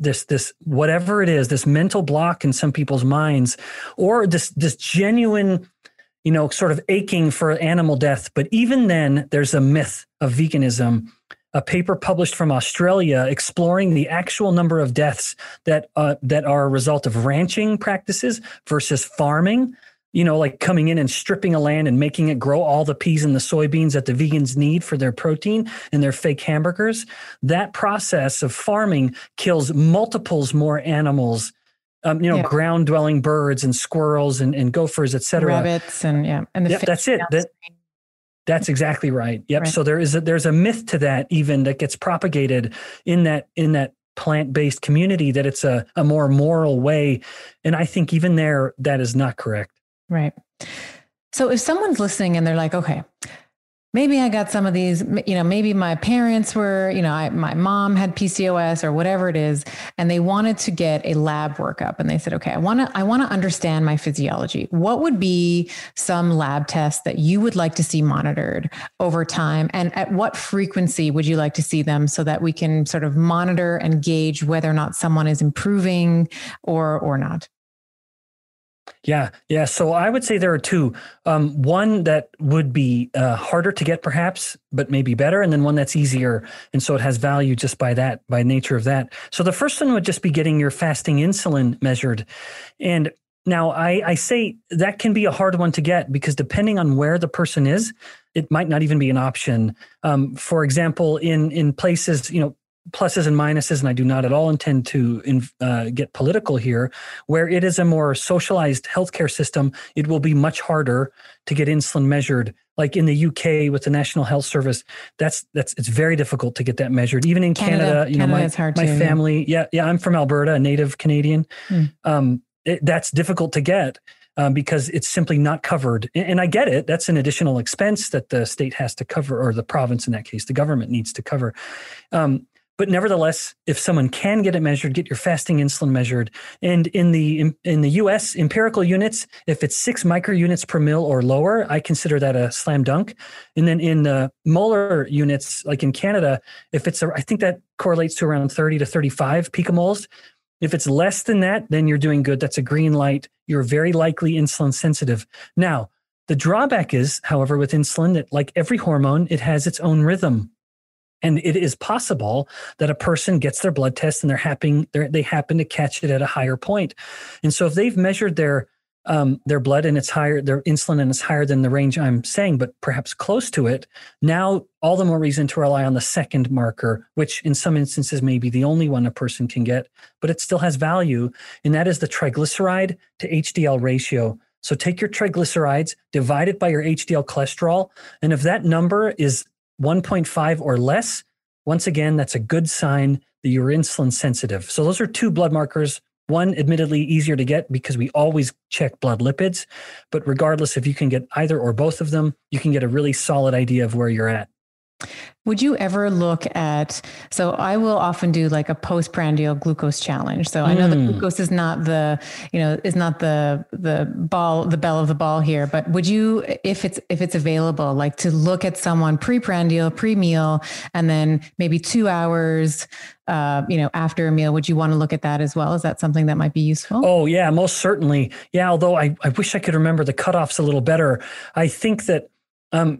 this, this, whatever it is, this mental block in some people's minds, or this, this genuine, you know, sort of aching for animal death. But even then, there's a myth of veganism. A paper published from Australia exploring the actual number of deaths that uh, that are a result of ranching practices versus farming. You know, like coming in and stripping a land and making it grow all the peas and the soybeans that the vegans need for their protein and their fake hamburgers. That process of farming kills multiples more animals, um, you know, yeah. ground dwelling birds and squirrels and, and gophers, et cetera. Rabbits and yeah. And the yep, that's it. That, that's exactly right. Yep. Right. So there is a, there's a myth to that even that gets propagated in that, in that plant-based community, that it's a, a more moral way. And I think even there, that is not correct. Right. So if someone's listening and they're like, okay, maybe I got some of these, you know, maybe my parents were, you know, I, my mom had P C O S or whatever it is, and they wanted to get a lab workup and they said, okay, I want to, I want to understand my physiology. What would be some lab tests that you would like to see monitored over time? And at what frequency would you like to see them so that we can sort of monitor and gauge whether or not someone is improving or, or not? Yeah. Yeah. So I would say there are two, um, one that would be uh, harder to get perhaps, but maybe better. And then one that's easier. And so it has value just by that, by nature of that. So the first one would just be getting your fasting insulin measured. And now I, I say that can be a hard one to get because depending on where the person is, it might not even be an option. Um, for example, in, in places, you know, pluses and minuses, and I do not at all intend to in, uh, get political here, where it is a more socialized healthcare system, it will be much harder to get insulin measured. Like in the U K with the National Health Service, that's that's it's very difficult to get that measured. Even in Canada, Canada you know, Canada my, hard my too, family, yeah. yeah, yeah, I'm from Alberta, a native Canadian. Hmm. Um, it, that's difficult to get. Um, because it's simply not covered. And, and I get it. That's an additional expense that the state has to cover, or the province in that case, the government needs to cover. Um, But nevertheless, if someone can get it measured, get your fasting insulin measured. And in the in, in the U S empirical units, if it's six microunits per mil or lower, I consider that a slam dunk. And then in the molar units, like in Canada, if it's a, I think that correlates to around thirty to thirty-five picomoles. If it's less than that, then you're doing good. That's a green light. You're very likely insulin sensitive. Now, the drawback is, however, with insulin, that like every hormone, it has its own rhythm. And it is possible that a person gets their blood test and they're happy, they're, they happen to catch it at a higher point. And so if they've measured their um, their blood and it's higher, their insulin and it's higher than the range I'm saying, but perhaps close to it, now all the more reason to rely on the second marker, which in some instances may be the only one a person can get, but it still has value. And that is the triglyceride to H D L ratio. So take your triglycerides, divide it by your H D L cholesterol. And if that number is one point five or less, once again, that's a good sign that you're insulin sensitive. So those are two blood markers. One, admittedly, easier to get because we always check blood lipids. But regardless, if you can get either or both of them, you can get a really solid idea of where you're at. Would you ever look at, so I will often do like a postprandial glucose challenge. So I know mm. that glucose is not the, you know, is not the, the ball, the bell of the ball here, but would you, if it's, if it's available, like to look at someone pre-prandial, pre-meal, and then maybe two hours, uh, you know, after a meal, would you want to look at that as well? Is that something that might be useful? Oh yeah, most certainly. Yeah. Although I, I wish I could remember the cutoffs a little better. I think that, um,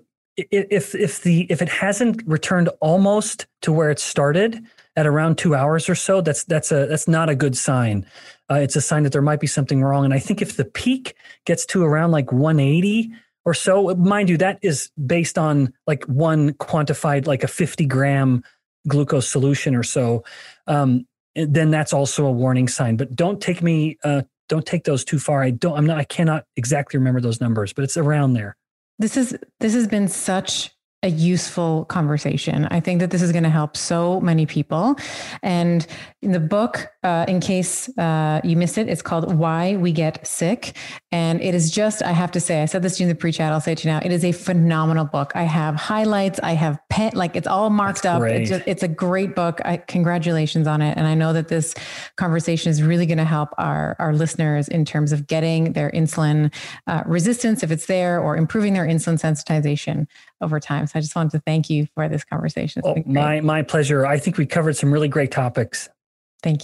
If if the if it hasn't returned almost to where it started at around two hours or so, that's that's a that's not a good sign. Uh, it's a sign that there might be something wrong. And I think if the peak gets to around like one eighty or so, mind you, that is based on like one quantified like a fifty gram glucose solution or so. Um, then that's also a warning sign. But don't take me uh, don't take those too far. I don't. I'm not. I cannot exactly remember those numbers, but it's around there. This is this has been such a useful conversation. I think that this is going to help so many people. And in the book, uh, in case uh, you missed it, it's called Why We Get Sick. And it is just, I have to say, I said this during the pre-chat, I'll say it to you now, it is a phenomenal book. I have highlights, I have pen, like it's all marked That's up. It's, just, it's a great book. I, congratulations on it. And I know that this conversation is really going to help our, our listeners in terms of getting their insulin uh, resistance, if it's there, or improving their insulin sensitization over time. So I just wanted to thank you for this conversation. Oh, my, my pleasure. I think we covered some really great topics. Thank you.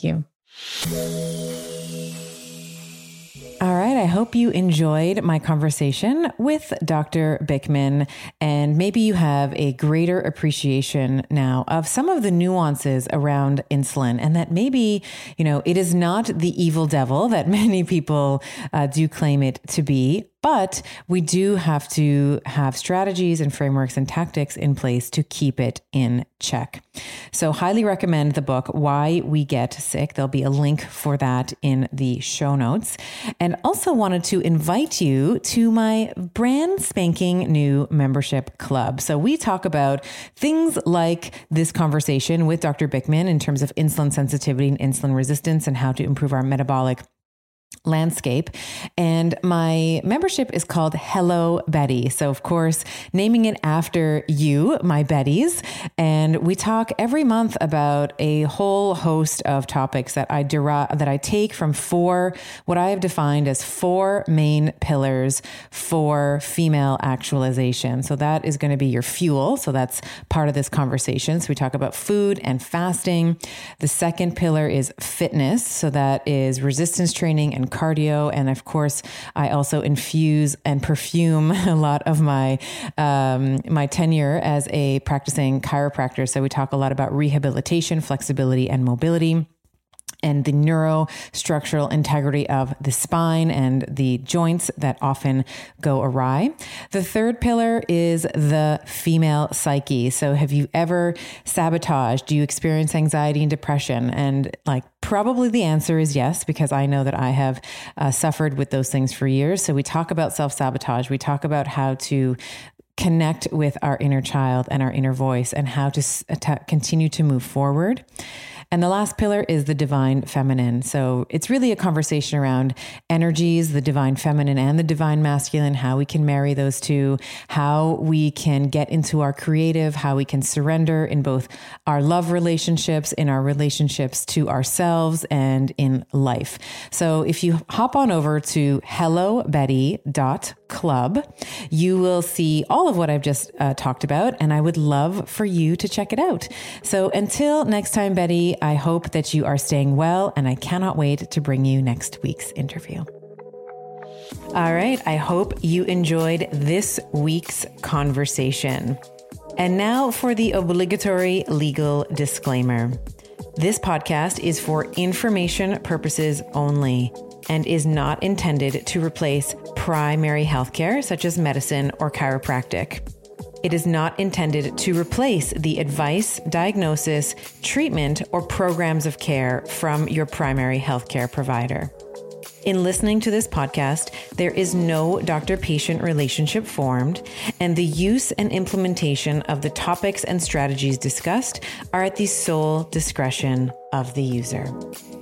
All right. I hope you enjoyed my conversation with Doctor Bikman, and maybe you have a greater appreciation now of some of the nuances around insulin, and that maybe, you know, it is not the evil devil that many people uh, do claim it to be. But we do have to have strategies and frameworks and tactics in place to keep it in check. So highly recommend the book, Why We Get Sick. There'll be a link for that in the show notes. And also wanted to invite you to my brand spanking new membership club. So we talk about things like this conversation with Doctor Bikman in terms of insulin sensitivity and insulin resistance and how to improve our metabolic landscape. And my membership is called Hello Betty. So of course, naming it after you, my Bettys. And we talk every month about a whole host of topics that I derive, that I take from four, what I have defined as four main pillars for female actualization. So that is going to be your fuel. So that's part of this conversation. So we talk about food and fasting. The second pillar is fitness. So that is resistance training and cardio. And of course, I also infuse and perfume a lot of my, um, my tenure as a practicing chiropractor. So we talk a lot about rehabilitation, flexibility, and mobility, and the neurostructural integrity of the spine and the joints that often go awry. The third pillar is the female psyche. So have you ever sabotaged? Do you experience anxiety and depression? And like, probably the answer is yes, because I know that I have uh, suffered with those things for years. So we talk about self-sabotage. We talk about how to connect with our inner child and our inner voice and how to s- to continue to move forward. And the last pillar is the divine feminine. So it's really a conversation around energies, the divine feminine and the divine masculine, how we can marry those two, how we can get into our creative, how we can surrender in both our love relationships, in our relationships to ourselves, and in life. So if you hop on over to hello betty dot club, you will see all of what I've just uh, talked about, and I would love for you to check it out. So until next time, Betty, I hope that you are staying well, and I cannot wait to bring you next week's interview. All right. I hope you enjoyed this week's conversation. And now for the obligatory legal disclaimer. This podcast is for information purposes only and is not intended to replace primary healthcare, such as medicine or chiropractic. It is not intended to replace the advice, diagnosis, treatment, or programs of care from your primary healthcare provider. In listening to this podcast, there is no doctor-patient relationship formed, and the use and implementation of the topics and strategies discussed are at the sole discretion of the user.